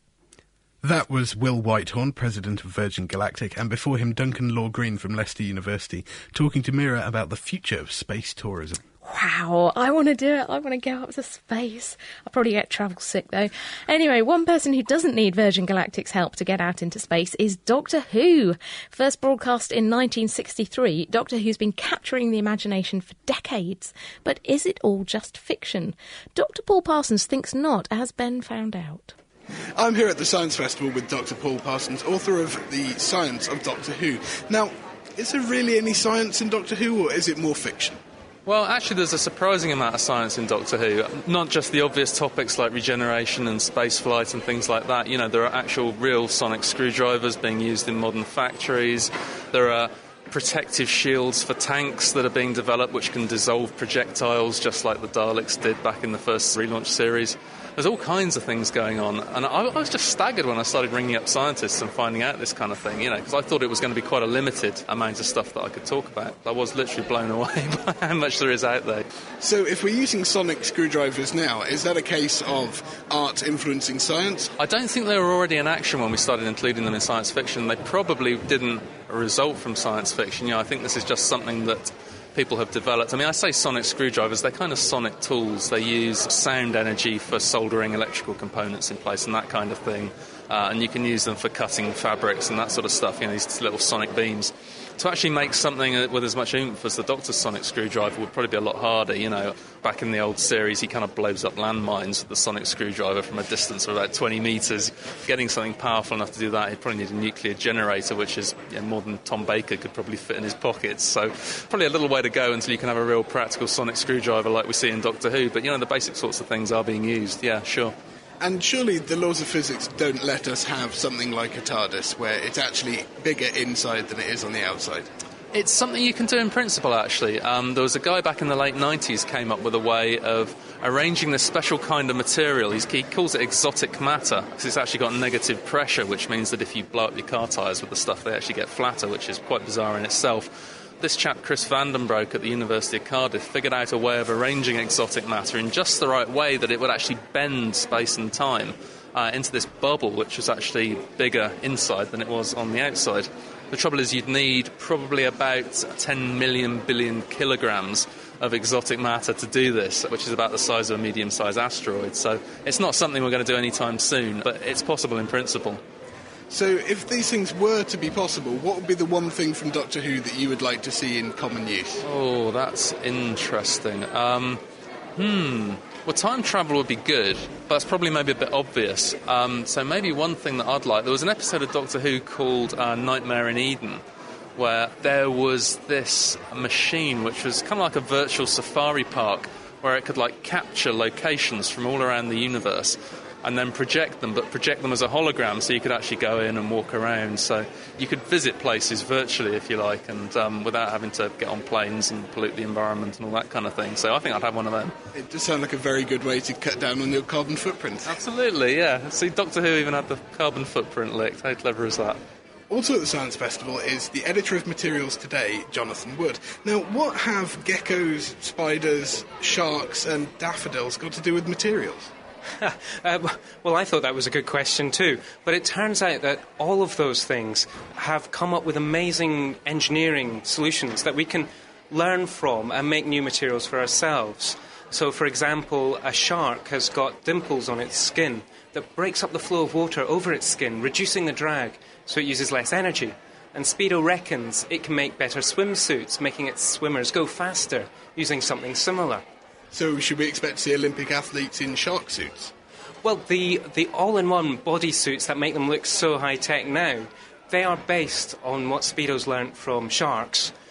That was Will Whitehorn, president of Virgin Galactic, and before him Duncan Law Green from Leicester University, talking to Mira about the future of space tourism. Wow, I want to do it. I want to go up to space. I'll probably get travel sick, though. Anyway, one person who doesn't need Virgin Galactic's help to get out into space is Doctor Who. First broadcast in nineteen sixty-three, Doctor Who's been capturing the imagination for decades. But is it all just fiction? Doctor Paul Parsons thinks not, as Ben found out. I'm here at the Science Festival with Doctor Paul Parsons, author of The Science of Doctor Who. Now, is there really any science in Doctor Who, or is it more fiction? Well, actually, there's a surprising amount of science in Doctor Who. Not just the obvious topics like regeneration and spaceflight and things like that. You know, there are actual real sonic screwdrivers being used in modern factories. There are protective shields for tanks that are being developed which can dissolve projectiles just like the Daleks did back in the first relaunch series. There's all kinds of things going on, and I, I was just staggered when I started ringing up scientists and finding out this kind of thing, you know, because I thought it was going to be quite a limited amount of stuff that I could talk about. I was literally blown away by how much there is out there. So if we're using sonic screwdrivers now, is that a case of art influencing science? I don't think they were already in action when we started including them in science fiction. They probably didn't result from science fiction. You know, I think this is just something that people have developed. I mean, I say sonic screwdrivers, they're kind of sonic tools. They use sound energy for soldering electrical components in place and that kind of thing. Uh, and you can use them for cutting fabrics and that sort of stuff, you know, these little sonic beams. To actually make something with as much oomph as the Doctor's sonic screwdriver would probably be a lot harder, you know. Back in the old series, he kind of blows up landmines with the sonic screwdriver from a distance of about twenty metres. Getting something powerful enough to do that, he'd probably need a nuclear generator, which is you know, more than Tom Baker could probably fit in his pockets. So probably a little way to go until you can have a real practical sonic screwdriver like we see in Doctor Who. But, you know, the basic sorts of things are being used, yeah, sure. And surely the laws of physics don't let us have something like a TARDIS, where it's actually bigger inside than it is on the outside? It's something you can do in principle, actually. Um, there was a guy back in the late nineties came up with a way of arranging this special kind of material. He's, he calls it exotic matter, because it's actually got negative pressure, which means that if you blow up your car tyres with the stuff, they actually get flatter, which is quite bizarre in itself. This chap, Chris Vandenbroek at the University of Cardiff, figured out a way of arranging exotic matter in just the right way that it would actually bend space and time uh, into this bubble, which was actually bigger inside than it was on the outside. The trouble is you'd need probably about ten million billion kilograms of exotic matter to do this, which is about the size of a medium-sized asteroid. So it's not something we're going to do anytime soon, but it's possible in principle. So if these things were to be possible, what would be the one thing from Doctor Who that you would like to see in common use? Oh, that's interesting. Um, hmm... Well, time travel would be good, but it's probably maybe a bit obvious. Um, so maybe one thing that I'd like... There was an episode of Doctor Who called uh, Nightmare in Eden, where there was this machine which was kind of like a virtual safari park, where it could, like, capture locations from all around the universe and then project them, but project them as a hologram, so you could actually go in and walk around. So you could visit places virtually, if you like, and um, without having to get on planes and pollute the environment and all that kind of thing. So I think I'd have one of them. It does sound like a very good way to cut down on your carbon footprint. Absolutely, yeah. See, Doctor Who even had the carbon footprint licked. How clever is that? Also at the Science Festival is the editor of Materials Today, Jonathan Wood. Now, what have geckos, spiders, sharks and daffodils got to do with materials? uh, well, I thought that was a good question too. But it turns out that all of those things have come up with amazing engineering solutions that we can learn from and make new materials for ourselves. So, for example, a shark has got dimples on its skin that breaks up the flow of water over its skin, reducing the drag, so it uses less energy. And Speedo reckons it can make better swimsuits, making its swimmers go faster, using something similar. So should we expect to see Olympic athletes in shark suits? Well, the, the all-in-one bodysuits that make them look so high-tech now, they are based on what Speedo's learnt from sharks,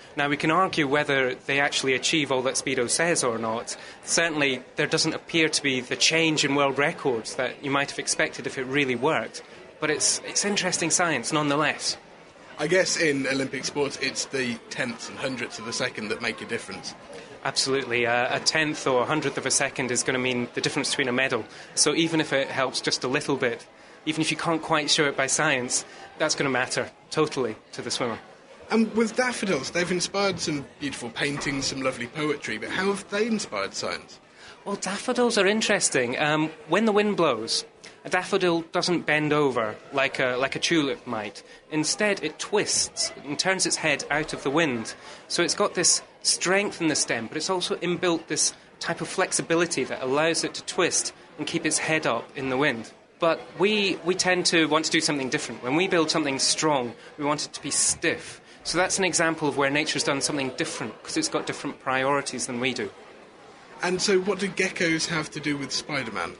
Now, we can argue whether they actually achieve all that Speedo says or not. Certainly, there doesn't appear to be the change in world records that you might have expected if it really worked. But it's, it's interesting science, nonetheless. I guess in Olympic sports, it's the tenths and hundredths of a second that make a difference. Absolutely. Uh, a tenth or a hundredth of a second is going to mean the difference between a medal. So even if it helps just a little bit, even if you can't quite show it by science, that's going to matter totally to the swimmer. And with daffodils, they've inspired some beautiful paintings, some lovely poetry, but how have they inspired science? Well, daffodils are interesting. Um, when the wind blows, a daffodil doesn't bend over like a, like a tulip might. Instead, it twists and turns its head out of the wind. So it's got this strength in the stem, but it's also inbuilt this type of flexibility that allows it to twist and keep its head up in the wind. But we, we tend to want to do something different. When we build something strong, we want it to be stiff. So that's an example of where nature's done something different, because it's got different priorities than we do. And so what do geckos have to do with Spider-Man?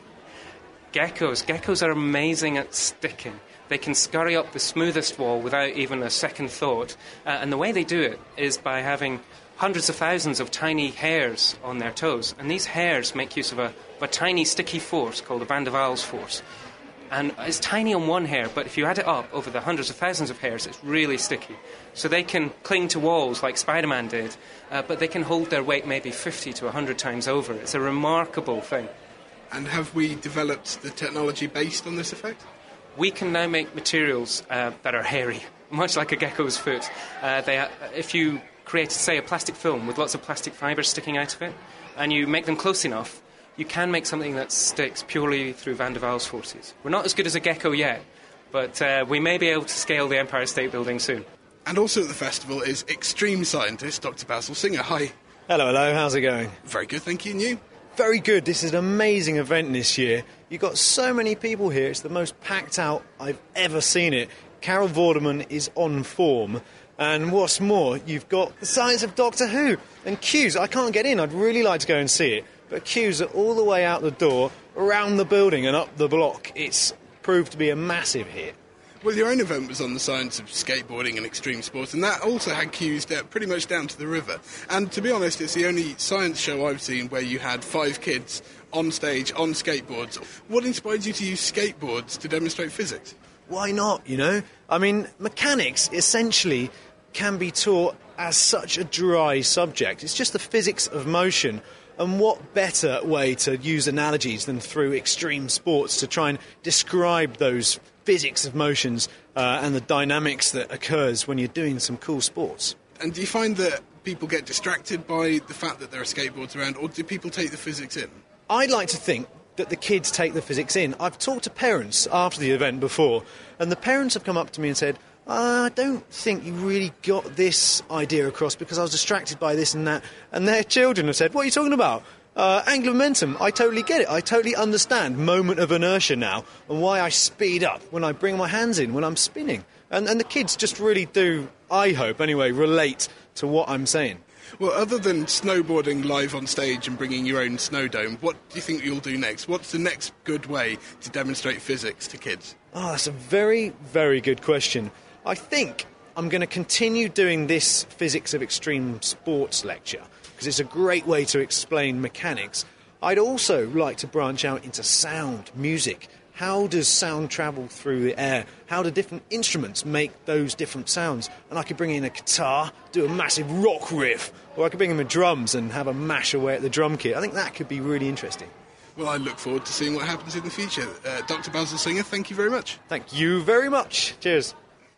Geckos. Geckos are amazing at sticking. They can scurry up the smoothest wall without even a second thought. Uh, and the way they do it is by having hundreds of thousands of tiny hairs on their toes. And these hairs make use of a, of a tiny sticky force called the Van der Waals force. And it's tiny on one hair, but if you add it up over the hundreds of thousands of hairs, it's really sticky. So they can cling to walls like Spider-Man did, uh, but they can hold their weight maybe fifty to one hundred times over. It's a remarkable thing. And have we developed the technology based on this effect? We can now make materials uh, that are hairy, much like a gecko's foot. Uh, they are, if you create, say, a plastic film with lots of plastic fibres sticking out of it, and you make them close enough, you can make something that sticks purely through Van der Waals forces. We're not as good as a gecko yet, but uh, we may be able to scale the Empire State Building soon. And also at the festival is extreme scientist Doctor Basil Singer. Hi. Hello, hello. How's it going? Very good, thank you. And you? Very good. This is an amazing event this year. You've got so many people here. It's the most packed out I've ever seen it. Carol Vorderman is on form. And what's more, you've got the science of Doctor Who. And queues. I can't get in. I'd really like to go and see it. But queues are all the way out the door, around the building and up the block. It's proved to be a massive hit. Well, your own event was on the science of skateboarding and extreme sports, and that also had queues pretty much down to the river. And to be honest, it's the only science show I've seen where you had five kids on stage, on skateboards. What inspired you to use skateboards to demonstrate physics? Why not, you know? I mean, mechanics essentially can be taught as such a dry subject. It's just the physics of motion. And what better way to use analogies than through extreme sports to try and describe those physics of motions uh, and the dynamics that occurs when you're doing some cool sports. And do you find that people get distracted by the fact that there are skateboards around, or do people take the physics in? I'd like to think that the kids take the physics in. I've talked to parents after the event before, and the parents have come up to me and said, I don't think you really got this idea across because I was distracted by this and that. And their children have said, what are you talking about? Uh, angular momentum, I totally get it. I totally understand moment of inertia now and why I speed up when I bring my hands in when I'm spinning. And, and the kids just really do, I hope anyway, relate to what I'm saying. Well, other than snowboarding live on stage and bringing your own snow dome, what do you think you'll do next? What's the next good way to demonstrate physics to kids? Oh, that's a very, very good question. I think I'm going to continue doing this physics of extreme sports lecture because it's a great way to explain mechanics. I'd also like to branch out into sound, music. How does sound travel through the air? How do different instruments make those different sounds? And I could bring in a guitar, do a massive rock riff, or I could bring in the drums and have a mash away at the drum kit. I think that could be really interesting. Well, I look forward to seeing what happens in the future. Uh, Doctor Basil Singer, thank you very much. Thank you very much. Cheers.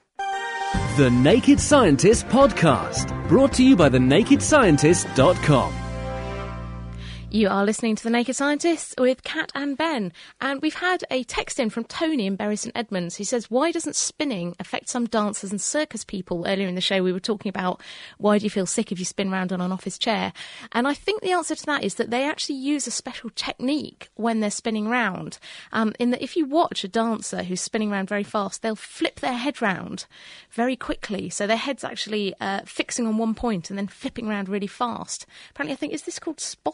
The Naked Scientist Podcast, brought to you by the naked scientist dot com. You are listening to The Naked Scientists with Kat and Ben. And we've had a text in from Tony in Bury St Edmunds who says, why doesn't spinning affect some dancers and circus people? Earlier in the show, we were talking about why do you feel sick if you spin around on an office chair? And I think the answer to that is that they actually use a special technique when they're spinning round. Um, in that if you watch a dancer who's spinning around very fast, they'll flip their head round very quickly. So their head's actually uh, fixing on one point and then flipping around really fast. Apparently, I think, is this called spotting?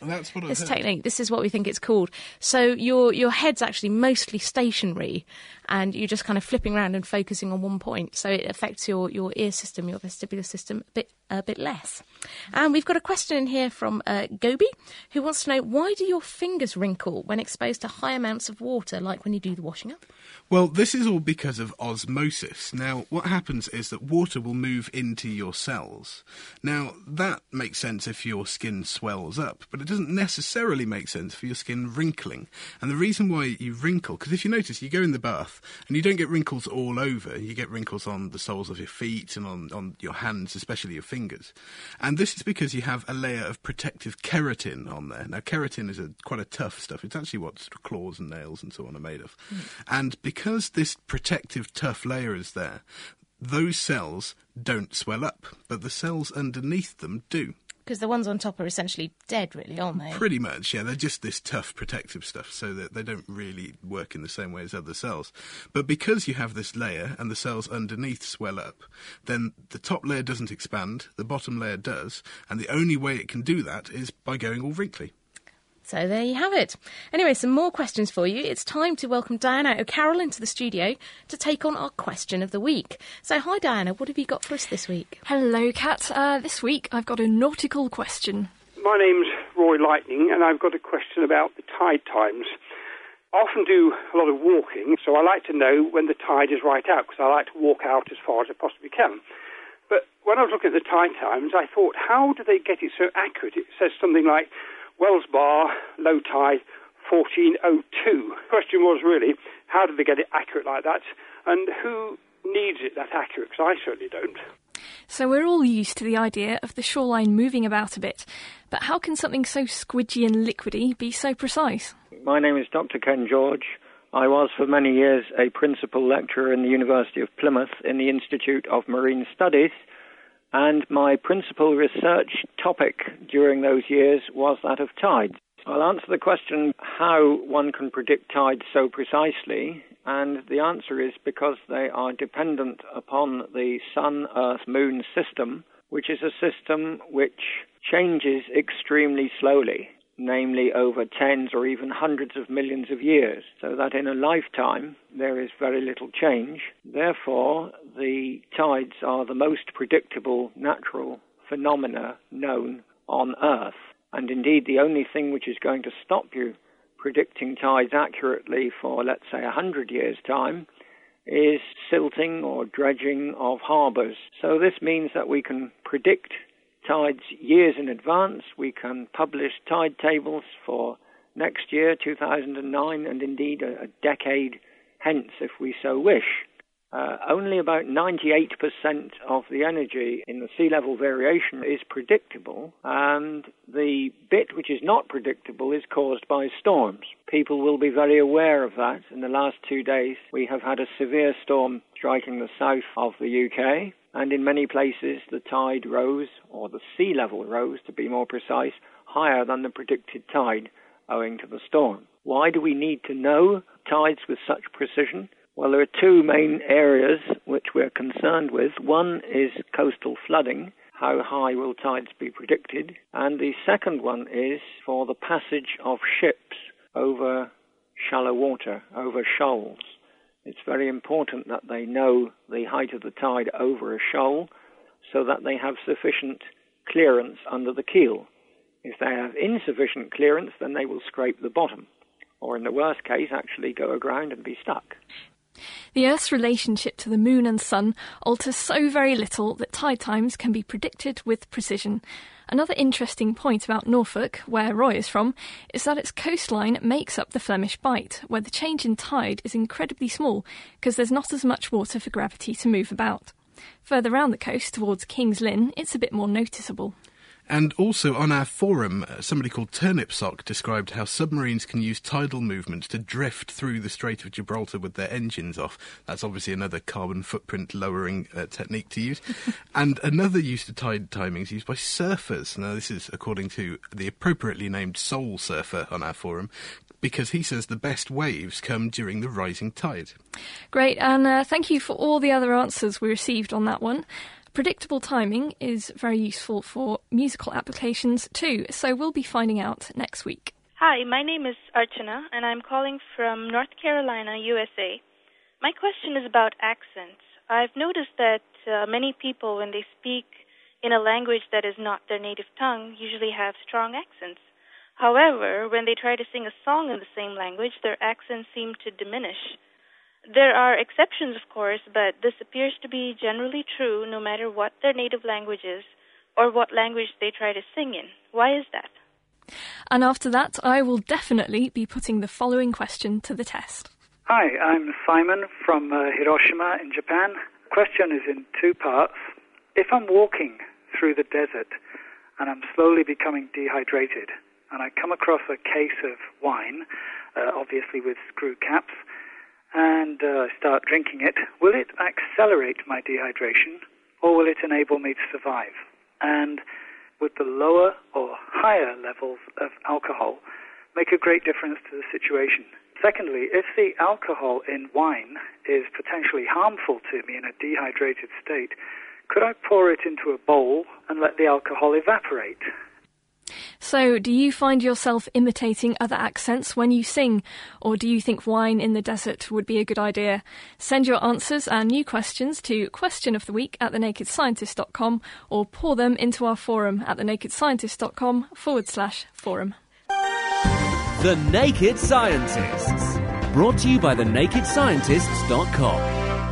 That's what I This heard. technique, this is what we think it's called. So your your head's actually mostly stationary, and you're just kind of flipping around and focusing on one point. So it affects your, your ear system, your vestibular system, a bit a bit less. And we've got a question in here from uh, Gobi, who wants to know, why do your fingers wrinkle when exposed to high amounts of water, like when you do the washing up? Well, this is all because of osmosis. Now, what happens is that water will move into your cells. Now, that makes sense if your skin swells up, but it doesn't necessarily make sense for your skin wrinkling. And the reason why you wrinkle, because if you notice, you go in the bath and you don't get wrinkles all over. You get wrinkles on the soles of your feet and on, on your hands, especially your fingers. And this is because you have a layer of protective keratin on there. Now, keratin is a, quite a tough stuff. It's actually what sort of claws and nails and so on are made of. Mm. And because this protective tough layer is there, those cells don't swell up, but the cells underneath them do. Because the ones on top are essentially dead, really, aren't they? Pretty much, yeah. They're just this tough protective stuff, so that they don't really work in the same way as other cells. But because you have this layer and the cells underneath swell up, then the top layer doesn't expand, the bottom layer does, and the only way it can do that is by going all wrinkly. So there you have it. Anyway, some more questions for you. It's time to welcome Diana O'Carroll into the studio to take on our question of the week. So hi Diana, what have you got for us this week? Hello Kat, uh, this week I've got a nautical question. My name's Roy Lightning and I've got a question about the tide times. I often do a lot of walking, so I like to know when the tide is right out because I like to walk out as far as I possibly can. But when I was looking at the tide times, I thought, how do they get it so accurate? It says something like Wells Bar, low tide, fourteen oh two. The question was really, how did they get it accurate like that? And who needs it that accurate? Because I certainly don't. So we're all used to the idea of the shoreline moving about a bit. But how can something so squidgy and liquidy be so precise? My name is Doctor Ken George. I was for many years a principal lecturer in the University of Plymouth in the Institute of Marine Studies. And my principal research topic during those years was that of tides. I'll answer the question how one can predict tides so precisely, and the answer is because they are dependent upon the Sun-Earth-Moon system, which is a system which changes extremely slowly, namely over tens or even hundreds of millions of years, so that in a lifetime there is very little change. Therefore, the tides are the most predictable natural phenomena known on Earth. And indeed, the only thing which is going to stop you predicting tides accurately for, let's say, a hundred years' time is silting or dredging of harbours. So this means that we can predict tides years in advance. We can publish tide tables for next year, two thousand nine, and indeed a, a decade hence if we so wish. Uh, only about ninety-eight percent of the energy in the sea level variation is predictable, and the bit which is not predictable is caused by storms. People will be very aware of that. In the last two days, we have had a severe storm striking the south of the U K, and in many places the tide rose, or the sea level rose, to be more precise, higher than the predicted tide owing to the storm. Why do we need to know tides with such precision? Well, there are two main areas which we're concerned with. One is coastal flooding. How high will tides be predicted? And the second one is for the passage of ships over shallow water, over shoals. It's very important that they know the height of the tide over a shoal so that they have sufficient clearance under the keel. If they have insufficient clearance, then they will scrape the bottom, or in the worst case, actually go aground and be stuck. The Earth's relationship to the Moon and Sun alters so very little that tide times can be predicted with precision. Another interesting point about Norfolk, where Roy is from, is that its coastline makes up the Flemish Bight, where the change in tide is incredibly small because there's not as much water for gravity to move about. Further round the coast towards King's Lynn, it's a bit more noticeable. And also on our forum, uh, somebody called Turnipsock described how submarines can use tidal movements to drift through the Strait of Gibraltar with their engines off. That's obviously another carbon footprint lowering uh, technique to use. And another use of tide timing is used by surfers. Now, this is according to the appropriately named Soul Surfer on our forum, because he says the best waves come during the rising tide. Great, and uh, thank you for all the other answers we received on that one. Predictable timing is very useful for musical applications too, so we'll be finding out next week. Hi, my name is Archana, and I'm calling from North Carolina, U S A. My question is about accents. I've noticed that uh, many people, when they speak in a language that is not their native tongue, usually have strong accents. However, when they try to sing a song in the same language, their accents seem to diminish. There are exceptions, of course, but this appears to be generally true no matter what their native language is or what language they try to sing in. Why is that? And after that, I will definitely be putting the following question to the test. Hi, I'm Simon from uh, Hiroshima in Japan. The question is in two parts. If I'm walking through the desert and I'm slowly becoming dehydrated and I come across a case of wine, uh, obviously with screw caps, and uh, start drinking it, will it accelerate my dehydration or will it enable me to survive? And would the lower or higher levels of alcohol make a great difference to the situation? Secondly, if the alcohol in wine is potentially harmful to me in a dehydrated state, could I pour it into a bowl and let the alcohol evaporate? So, do you find yourself imitating other accents when you sing, or do you think wine in the desert would be a good idea? Send your answers and new questions to question of the week at the naked scientist dot com or pour them into our forum at the naked scientist dot com forward slash forum. The Naked Scientists, brought to you by the naked scientists dot com.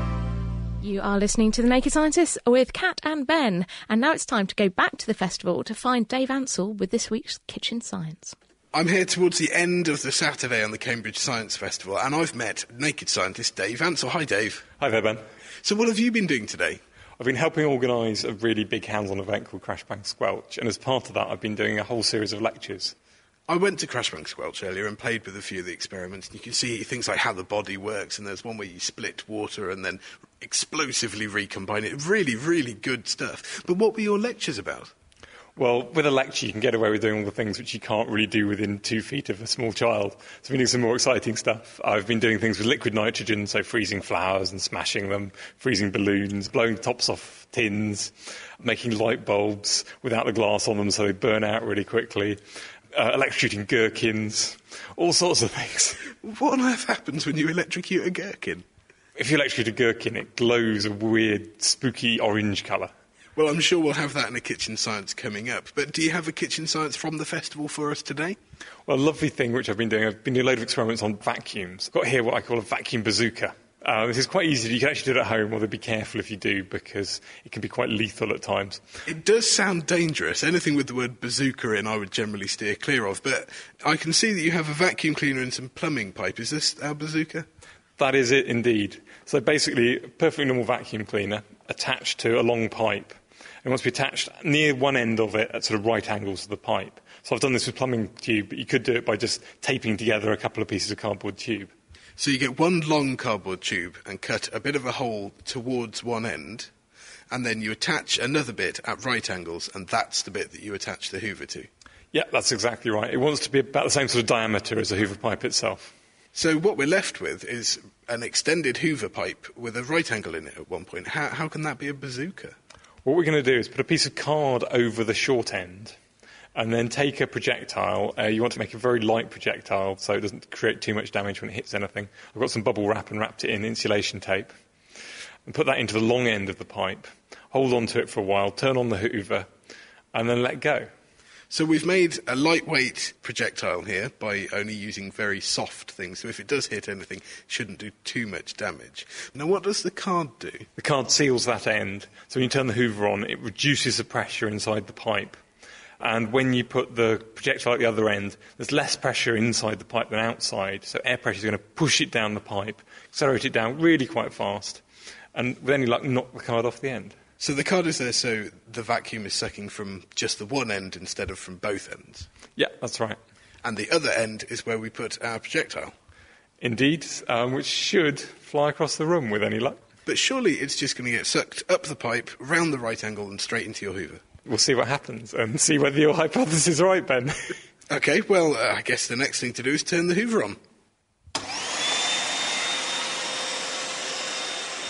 You are listening to The Naked Scientists with Kat and Ben, and now it's time to go back to the festival to find Dave Ansell with this week's Kitchen Science. I'm here towards the end of the Saturday on the Cambridge Science Festival, and I've met Naked Scientist Dave Ansell. Hi, Dave. Hi there, Ben. So what have you been doing today? I've been helping organise a really big hands-on event called Crash Bang Squelch, and as part of that I've been doing a whole series of lectures. I went to Crash Bang Squelch earlier and played with a few of the experiments, and you can see things like how the body works, and there's one where you split water and then explosively recombine it. Really, really good stuff. But what were your lectures about? Well, with a lecture you can get away with doing all the things which you can't really do within two feet of a small child. So I've been doing some more exciting stuff. I've been doing things with liquid nitrogen, so freezing flowers and smashing them, freezing balloons, blowing the tops off tins, making light bulbs without the glass on them so they burn out really quickly. Uh, electrocuting gherkins, all sorts of things. What on earth happens when you electrocute a gherkin? If you electrocute a gherkin, it glows a weird, spooky orange colour. Well, I'm sure we'll have that in a Kitchen Science coming up. But do you have a Kitchen Science from the festival for us today? Well, a lovely thing which I've been doing, I've been doing a load of experiments on vacuums. I've got here what I call a vacuum bazooka. Uh, this is quite easy. You can actually do it at home, although be careful if you do, because it can be quite lethal at times. It does sound dangerous. Anything with the word bazooka in, I would generally steer clear of. But I can see that you have a vacuum cleaner and some plumbing pipe. Is this our bazooka? That is it, indeed. So basically, a perfectly normal vacuum cleaner attached to a long pipe. It wants to be attached near one end of it at sort of right angles to the pipe. So I've done this with plumbing tube, but you could do it by just taping together a couple of pieces of cardboard tube. So you get one long cardboard tube and cut a bit of a hole towards one end, and then you attach another bit at right angles, and that's the bit that you attach the hoover to. Yeah, that's exactly right. It wants to be about the same sort of diameter as a hoover pipe itself. So what we're left with is an extended hoover pipe with a right angle in it at one point. How, how can that be a bazooka? What we're going to do is put a piece of card over the short end, and then take a projectile. Uh, you want to make a very light projectile so it doesn't create too much damage when it hits anything. I've got some bubble wrap and wrapped it in insulation tape. And put that into the long end of the pipe. Hold on to it for a while, turn on the hoover, and then let go. So we've made a lightweight projectile here by only using very soft things. So if it does hit anything, it shouldn't do too much damage. Now, what does the card do? The card seals that end. So when you turn the hoover on, it reduces the pressure inside the pipe. And when you put the projectile at the other end, there's less pressure inside the pipe than outside, so air pressure is going to push it down the pipe, accelerate it down really quite fast, and with any luck, knock the card off the end. So the card is there so the vacuum is sucking from just the one end instead of from both ends? Yeah, that's right. And the other end is where we put our projectile? Indeed, um, which should fly across the room with any luck. But surely it's just going to get sucked up the pipe, round the right angle and straight into your hoover? We'll see what happens and see whether your hypothesis is right, Ben. OK, well, uh, I guess the next thing to do is turn the hoover on.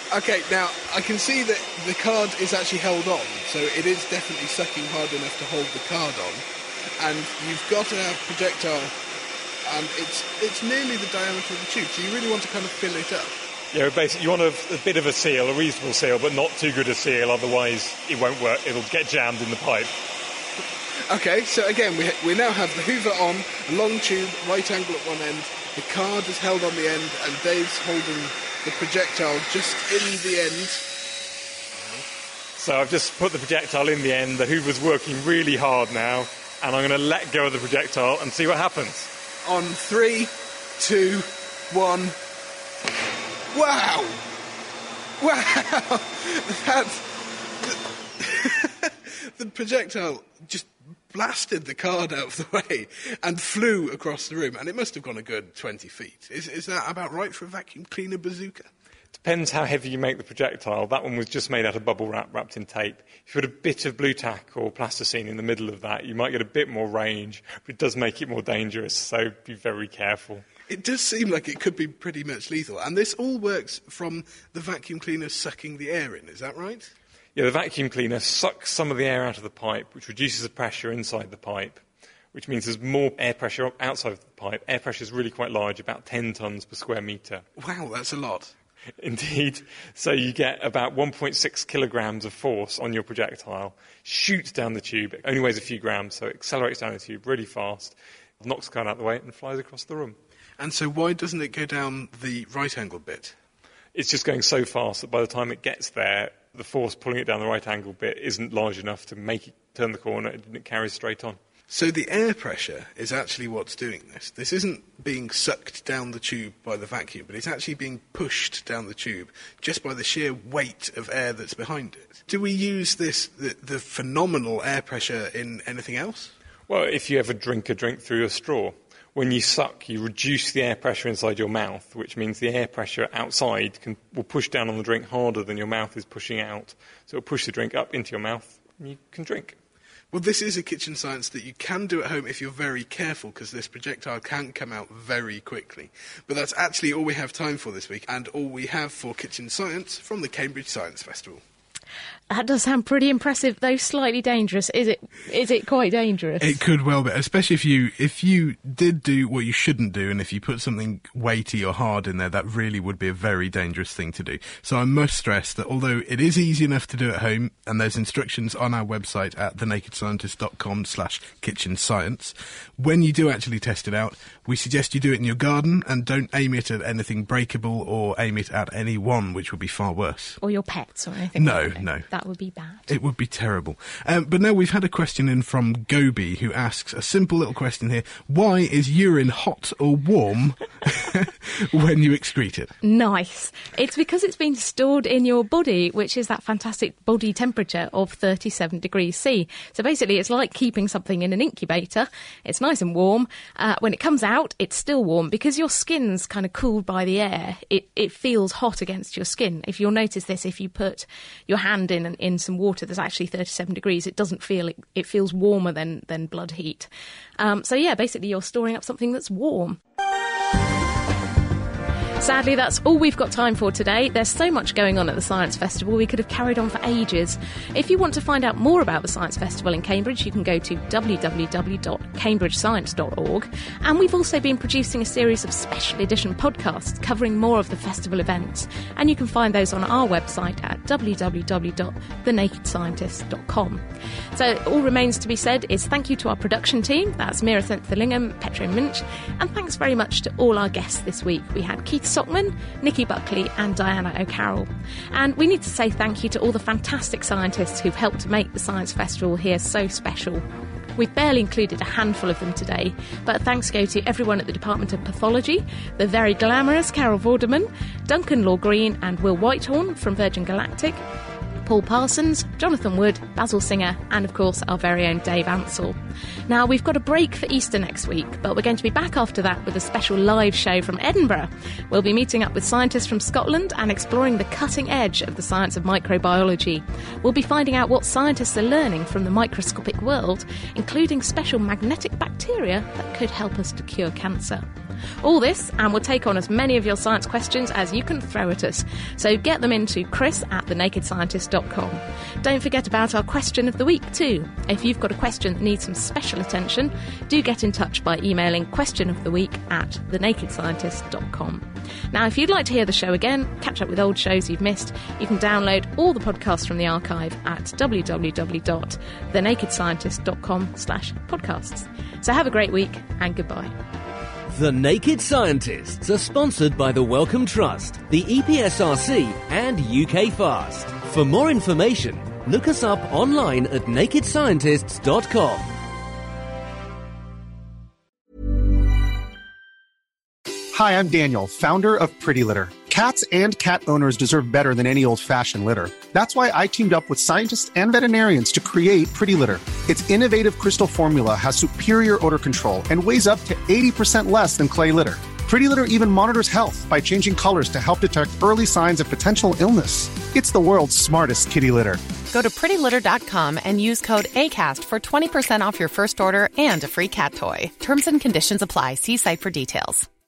Okay, now, I can see that the card is actually held on, so it is definitely sucking hard enough to hold the card on. And you've got a projectile, and it's it's nearly the diameter of the tube, so you really want to kind of fill it up. Yeah, basically, you want a, a bit of a seal, a reasonable seal, but not too good a seal, otherwise it won't work. It'll get jammed in the pipe. Okay, so again, we we now have the Hoover on, a long tube, right angle at one end, the card is held on the end, and Dave's holding the projectile just in the end. So I've just put the projectile in the end, the Hoover's working really hard now, and I'm going to let go of the projectile and see what happens. On three, two, one... Wow! Wow! That's... The, the projectile just blasted the card out of the way and flew across the room, and it must have gone a good twenty feet. Is, is that about right for a vacuum cleaner bazooka? Depends how heavy you make the projectile. That one was just made out of bubble wrap wrapped in tape. If you put a bit of blue tack or plasticine in the middle of that, you might get a bit more range, but it does make it more dangerous, so be very careful. It does seem like it could be pretty much lethal, and this all works from the vacuum cleaner sucking the air in, is that right? Yeah, the vacuum cleaner sucks some of the air out of the pipe, which reduces the pressure inside the pipe, which means there's more air pressure outside of the pipe. Air pressure is really quite large, about ten tonnes per square metre. Wow, that's a lot. Indeed. So you get about one point six kilograms of force on your projectile, shoots down the tube. It only weighs a few grams, so it accelerates down the tube really fast, knocks the card out of the way and flies across the room. And so why doesn't it go down the right-angle bit? It's just going so fast that by the time it gets there, the force pulling it down the right-angle bit isn't large enough to make it turn the corner, and it carries straight on. So the air pressure is actually what's doing this. This isn't being sucked down the tube by the vacuum, but it's actually being pushed down the tube just by the sheer weight of air that's behind it. Do we use this, the, the phenomenal air pressure, in anything else? Well, if you ever drink a drink through a straw, when you suck, you reduce the air pressure inside your mouth, which means the air pressure outside can, will push down on the drink harder than your mouth is pushing out. So it'll push the drink up into your mouth, and you can drink. Well, this is a kitchen science that you can do at home if you're very careful, because this projectile can come out very quickly. But that's actually all we have time for this week, and all we have for Kitchen Science from the Cambridge Science Festival. That does sound pretty impressive, though slightly dangerous. Is it? Is it quite dangerous? It could well be, especially if you if you did do what you shouldn't do, and if you put something weighty or hard in there, that really would be a very dangerous thing to do. So I must stress that although it is easy enough to do at home, and there's instructions on our website at the naked scientist dot com slash kitchen science, when you do actually test it out, we suggest you do it in your garden and don't aim it at anything breakable or aim it at anyone, which would be far worse. Or your pets or anything. No, like that. no. That would be bad. It would be terrible. Um, but now we've had a question in from Gobi, who asks a simple little question here. Why is urine hot or warm when you excrete it? Nice. It's because it's been stored in your body, which is that fantastic body temperature of thirty-seven degrees C. So basically it's like keeping something in an incubator. It's nice and warm. Uh, when it comes out, it's still warm. Because your skin's kind of cooled by the air, it, it feels hot against your skin. If you'll notice this, if you put your hand in in some water that's actually thirty-seven degrees, it doesn't feel, it, it feels warmer than, than blood heat. Um, so yeah, basically you're storing up something that's warm. Sadly, that's all we've got time for today. There's so much going on at the Science Festival, we could have carried on for ages. If you want to find out more about the Science Festival in Cambridge, you can go to w w w dot cambridge science dot org. And we've also been producing a series of special edition podcasts covering more of the festival events. And you can find those on our website at w w w dot the naked scientist dot com. So all remains to be said is thank you to our production team. That's Mira Thenthalingham, Petro Minch. And thanks very much to all our guests this week. We had Keith Sockman, Nikki Buckley and Diana O'Carroll. And we need to say thank you to all the fantastic scientists who've helped to make the Science Festival here so special. We've barely included a handful of them today, but thanks go to everyone at the Department of Pathology, the very glamorous Carol Vorderman, Duncan Law Green and Will Whitehorn from Virgin Galactic, Paul Parsons, Jonathan Wood, Basil Singer, and of course our very own Dave Ansell. Now, we've got a break for Easter next week, but we're going to be back after that with a special live show from Edinburgh. We'll be meeting up with scientists from Scotland and exploring the cutting edge of the science of microbiology. We'll be finding out what scientists are learning from the microscopic world, including special magnetic bacteria that could help us to cure cancer. All this, and we'll take on as many of your science questions as you can throw at us. So get them into chris at the naked scientist dot com. Don't forget about our question of the week too. If you've got a question that needs some special attention, do get in touch by emailing questionoftheweek at the naked scientist dot com. Now, if you'd like to hear the show again, catch up with old shows you've missed, you can download all the podcasts from the archive at w w w dot the naked scientist dot com slash podcasts. So have a great week and goodbye. The Naked Scientists are sponsored by the Wellcome Trust, the E P S R C and U K Fast. For more information, look us up online at naked scientists dot com. Hi, I'm Daniel, founder of Pretty Litter. Cats and cat owners deserve better than any old-fashioned litter. That's why I teamed up with scientists and veterinarians to create Pretty Litter. Its innovative crystal formula has superior odor control and weighs up to eighty percent less than clay litter. Pretty Litter even monitors health by changing colors to help detect early signs of potential illness. It's the world's smartest kitty litter. Go to pretty litter dot com and use code ACAST for twenty percent off your first order and a free cat toy. Terms and conditions apply. See site for details.